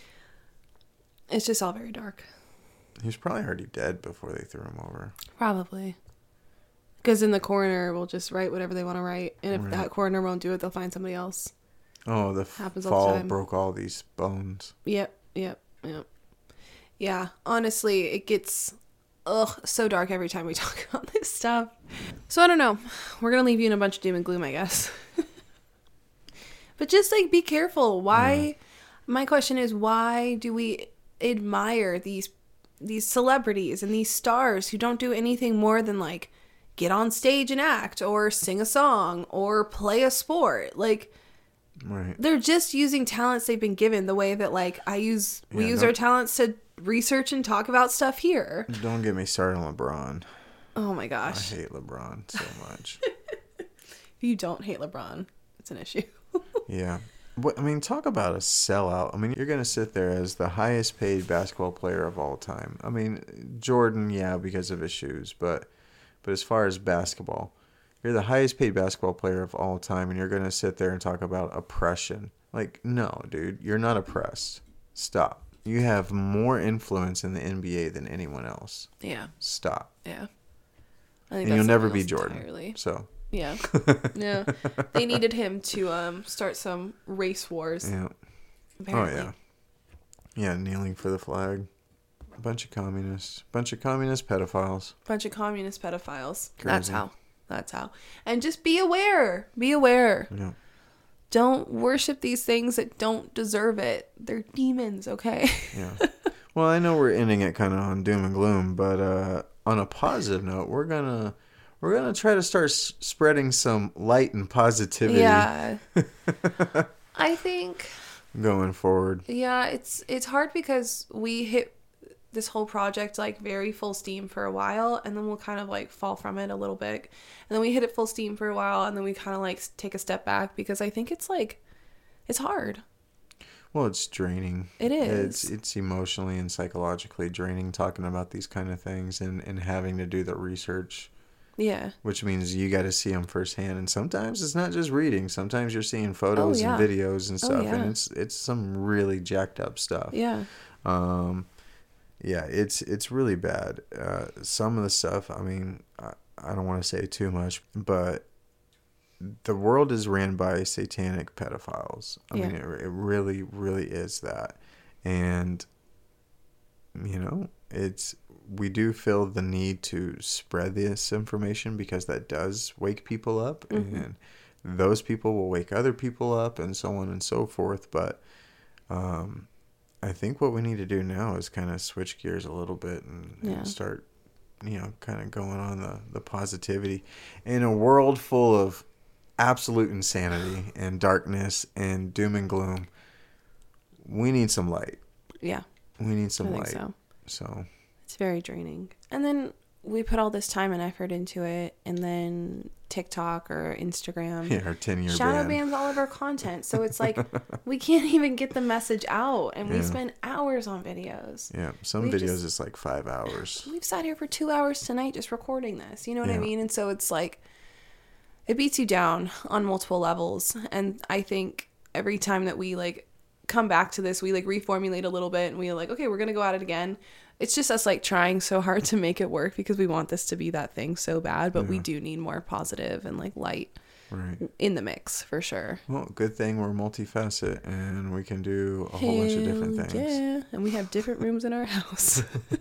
It's just all very dark. He was probably already dead before they threw him over. Probably. Because in the coroner will just write whatever they want to write. And if Right. that coroner won't do it, they'll find somebody else. Oh, the f- Happens all the fall time. broke all these bones. Yep, yep, yep. Yeah, honestly, it gets ugh so dark every time we talk about this stuff. So I don't know. We're going to leave you in a bunch of doom and gloom, I guess. But just like be careful. Why Yeah. My question is, why do we admire these these celebrities and these stars who don't do anything more than like get on stage and act or sing a song or play a sport? Like Right. they're just using talents they've been given the way that like I use we Yeah, use don't- our talents to research and talk about stuff here. Don't get me started on LeBron. Oh my I gosh. hate LeBron so much. If you don't hate LeBron, it's an issue. Yeah. What, I mean, talk about a sellout. I mean, you're going to sit there as the highest paid basketball player of all time. I mean, Jordan, yeah, because of his shoes, but but as far as basketball, you're the highest paid basketball player of all time, and you're going to sit there and talk about oppression. Like, no, dude, you're not oppressed. Stop. You have more influence in the N B A than anyone else. Yeah. Stop. Yeah. I think And you'll that's never something be else Jordan. entirely. So, Yeah. Yeah. They needed him to um start some race wars. yeah. Apparently. Oh, yeah. Yeah, kneeling for the flag. A bunch of communists. Bunch of communist pedophiles. Bunch of communist pedophiles. Crazy. That's how. That's how. And just be aware. Be aware. Yeah. Don't worship these things that don't deserve it. They're demons, okay? Yeah. Well, I know we're ending it kind of on doom and gloom, but uh, on a positive note, we're gonna we're gonna try to start s- spreading some light and positivity. Yeah. I think Going forward. yeah, it's it's hard because we hit this whole project like very full steam for a while, and then we'll kind of like fall from it a little bit, and then we hit it full steam for a while, and then we kind of like take a step back because I think it's like it's hard. Well, it's draining. It It's is. it's emotionally and psychologically draining talking about these kind of things and, and having to do the research, Yeah. which means you got to see them firsthand. And sometimes it's not just reading. Sometimes you're seeing photos yeah. and videos and Oh, stuff, yeah. and it's it's some really jacked up stuff. Yeah. Um, yeah, it's it's really bad. Uh, some of the stuff, I mean, I, I don't want to say too much, but the world is ran by satanic pedophiles. I Yeah. mean, it, it really, really is that. And, you know, it's, we do feel the need to spread this information because that does wake people up, Mhm. and those people will wake other people up, and so on and so forth. But, um, I think what we need to do now is kind of switch gears a little bit and, Yeah. and start, you know, kind of going on the, the positivity in a world full of absolute insanity and darkness and doom and gloom. We need some light. Yeah. We need I some think light. so. So, It's very draining. And then we put all this time and effort into it, and then TikTok or Instagram yeah, our ten year shadow ban. bans all of our content. So it's like we can't even get the message out, and we Yeah. spend hours on videos. Yeah, some We've videos just- it's like five hours. We've sat here for two hours tonight just recording this. You know what I Yeah. mean? And so it's like it beats you down on multiple levels. And I think every time that we like come back to this, we like reformulate a little bit, and we're like, okay, we're gonna go at it again. It's just us like trying so hard to make it work because we want this to be that thing so bad, but we Yeah. do need more positive and like light Right. in the mix for sure. Well, good thing we're multifaceted and we can do a whole bunch of different Hell things. Yeah, and we have different rooms in our house.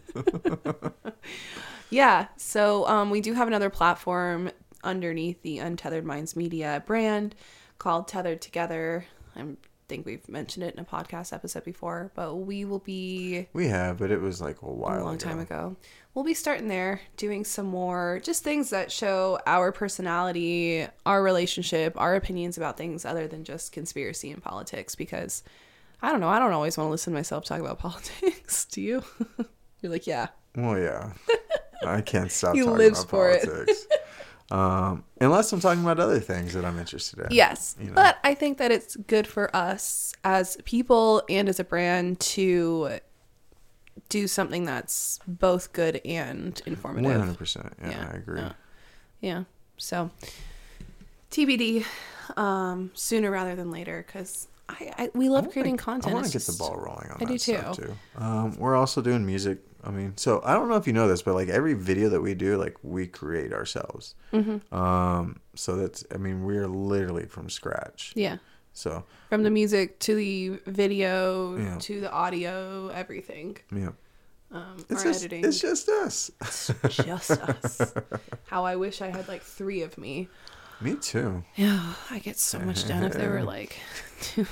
Yeah, so um, we do have another platform underneath the Untethered Minds Media brand called Tethered Together. I think we've mentioned it in a podcast episode before, but we will be We have, but it was like a while a long ago. time ago. We'll be starting there, doing some more just things that show our personality, our relationship, our opinions about things other than just conspiracy and politics, because I don't know, I don't always want to listen to myself talk about politics. Do you? You're like, yeah. Well, yeah. I can't stop He talking lives about for it. politics. um, unless I'm talking about other things that I'm interested in. Yes. You know? But I think that it's good for us as people and as a brand to do something that's both good and informative. one hundred percent. Yeah, Yeah, I agree. yeah. Yeah. So T B D, um, sooner rather than later, because I, I we love I creating wanna- content. I want It's to get the just- ball rolling on I that do stuff too. too. Um, we're also doing music. I mean, so I don't know if you know this, but like every video that we do, like we create ourselves. Mm-hmm. Um, so that's, I mean, we're literally from scratch. Yeah. So From the music to the video Yeah. to the audio, everything. yeah, Um, it's our just editing. it's just us. It's just us. How I wish I had like three of me. Me too. Yeah, I get so much done if there were like two.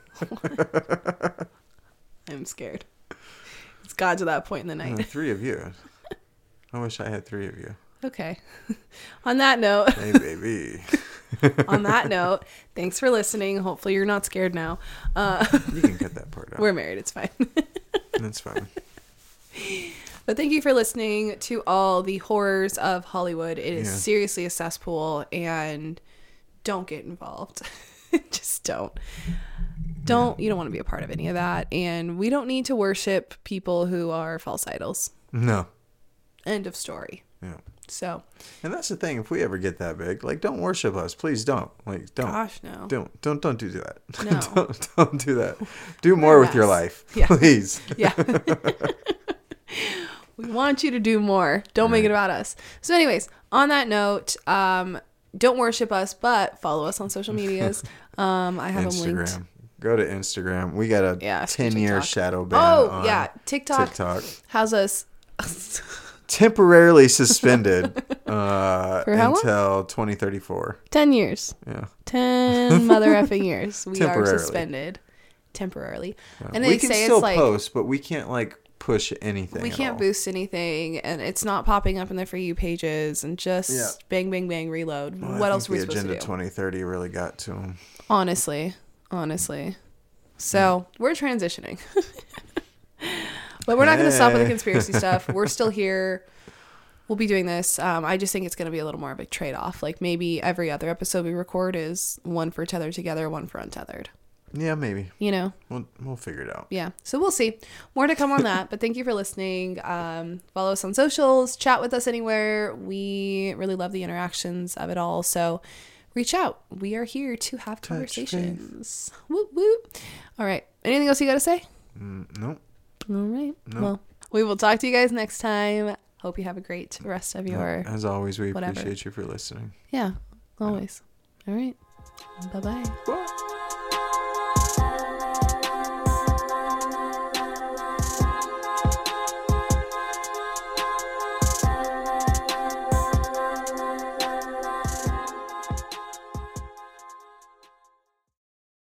I'm scared. It's got to that point in the Uh, night. three of you. I wish I had three of you. Okay. On that note, Hey, baby. on that note, thanks for listening. Hopefully you're not scared now. Uh, You can cut that part out. we're married. It's fine. That's fine. But thank you for listening to all the horrors of Hollywood. It is Yeah. seriously a cesspool, and don't get involved. Just don't. Don't, you don't want to be a part of any of that. And we don't need to worship people who are false idols. No. End of story. Yeah. So, And that's the thing. If we ever get that big, like, don't worship us. Please don't. Like, don't. gosh, no. Don't don't don't do that. No. don't, don't do that. Do more with your mess. life, Yeah. please. Yeah. We want you to do more. Don't make it about us. So anyways, on that note, um, don't worship us, but follow us on social medias. Um, I have them linked. Instagram. Go to Instagram. We got a Yeah, screw ten year TikTok. shadow ban. Oh, on yeah. TikTok, TikTok. has us Temporarily suspended uh, For how long? until twenty thirty-four. ten years. Yeah. ten mother effing years. We are Temporarily. suspended temporarily. Yeah. And we they can say still it's like, post, but we can't like push anything. we at can't all. boost anything, and it's not popping up in the For You pages, and just Yeah. bang, bang, bang, reload. Well, I what think else are we the supposed Agenda to do? twenty thirty really got to them. Honestly, honestly. So we're transitioning, but we're not going to stop with the Hey. conspiracy stuff. We're still here. We'll be doing this. Um, I just think it's going to be a little more of a trade-off. Like maybe every other episode we record is one for Tethered Together, one for Untethered. Yeah, maybe. You know? We'll we'll figure it out. Yeah. So we'll see. More to come on that. But thank you for listening. Um, follow us on socials. Chat with us anywhere. We really love the interactions of it all. So reach out. We are here to have Touch conversations. Whoop, whoop. All right. Anything else you got to say? Mm, nope. All right. No. Well, we will talk to you guys next time. Hope you have a great rest of your... As always, we whatever. appreciate you for listening. Yeah, always. All right. Bye-bye. Bye.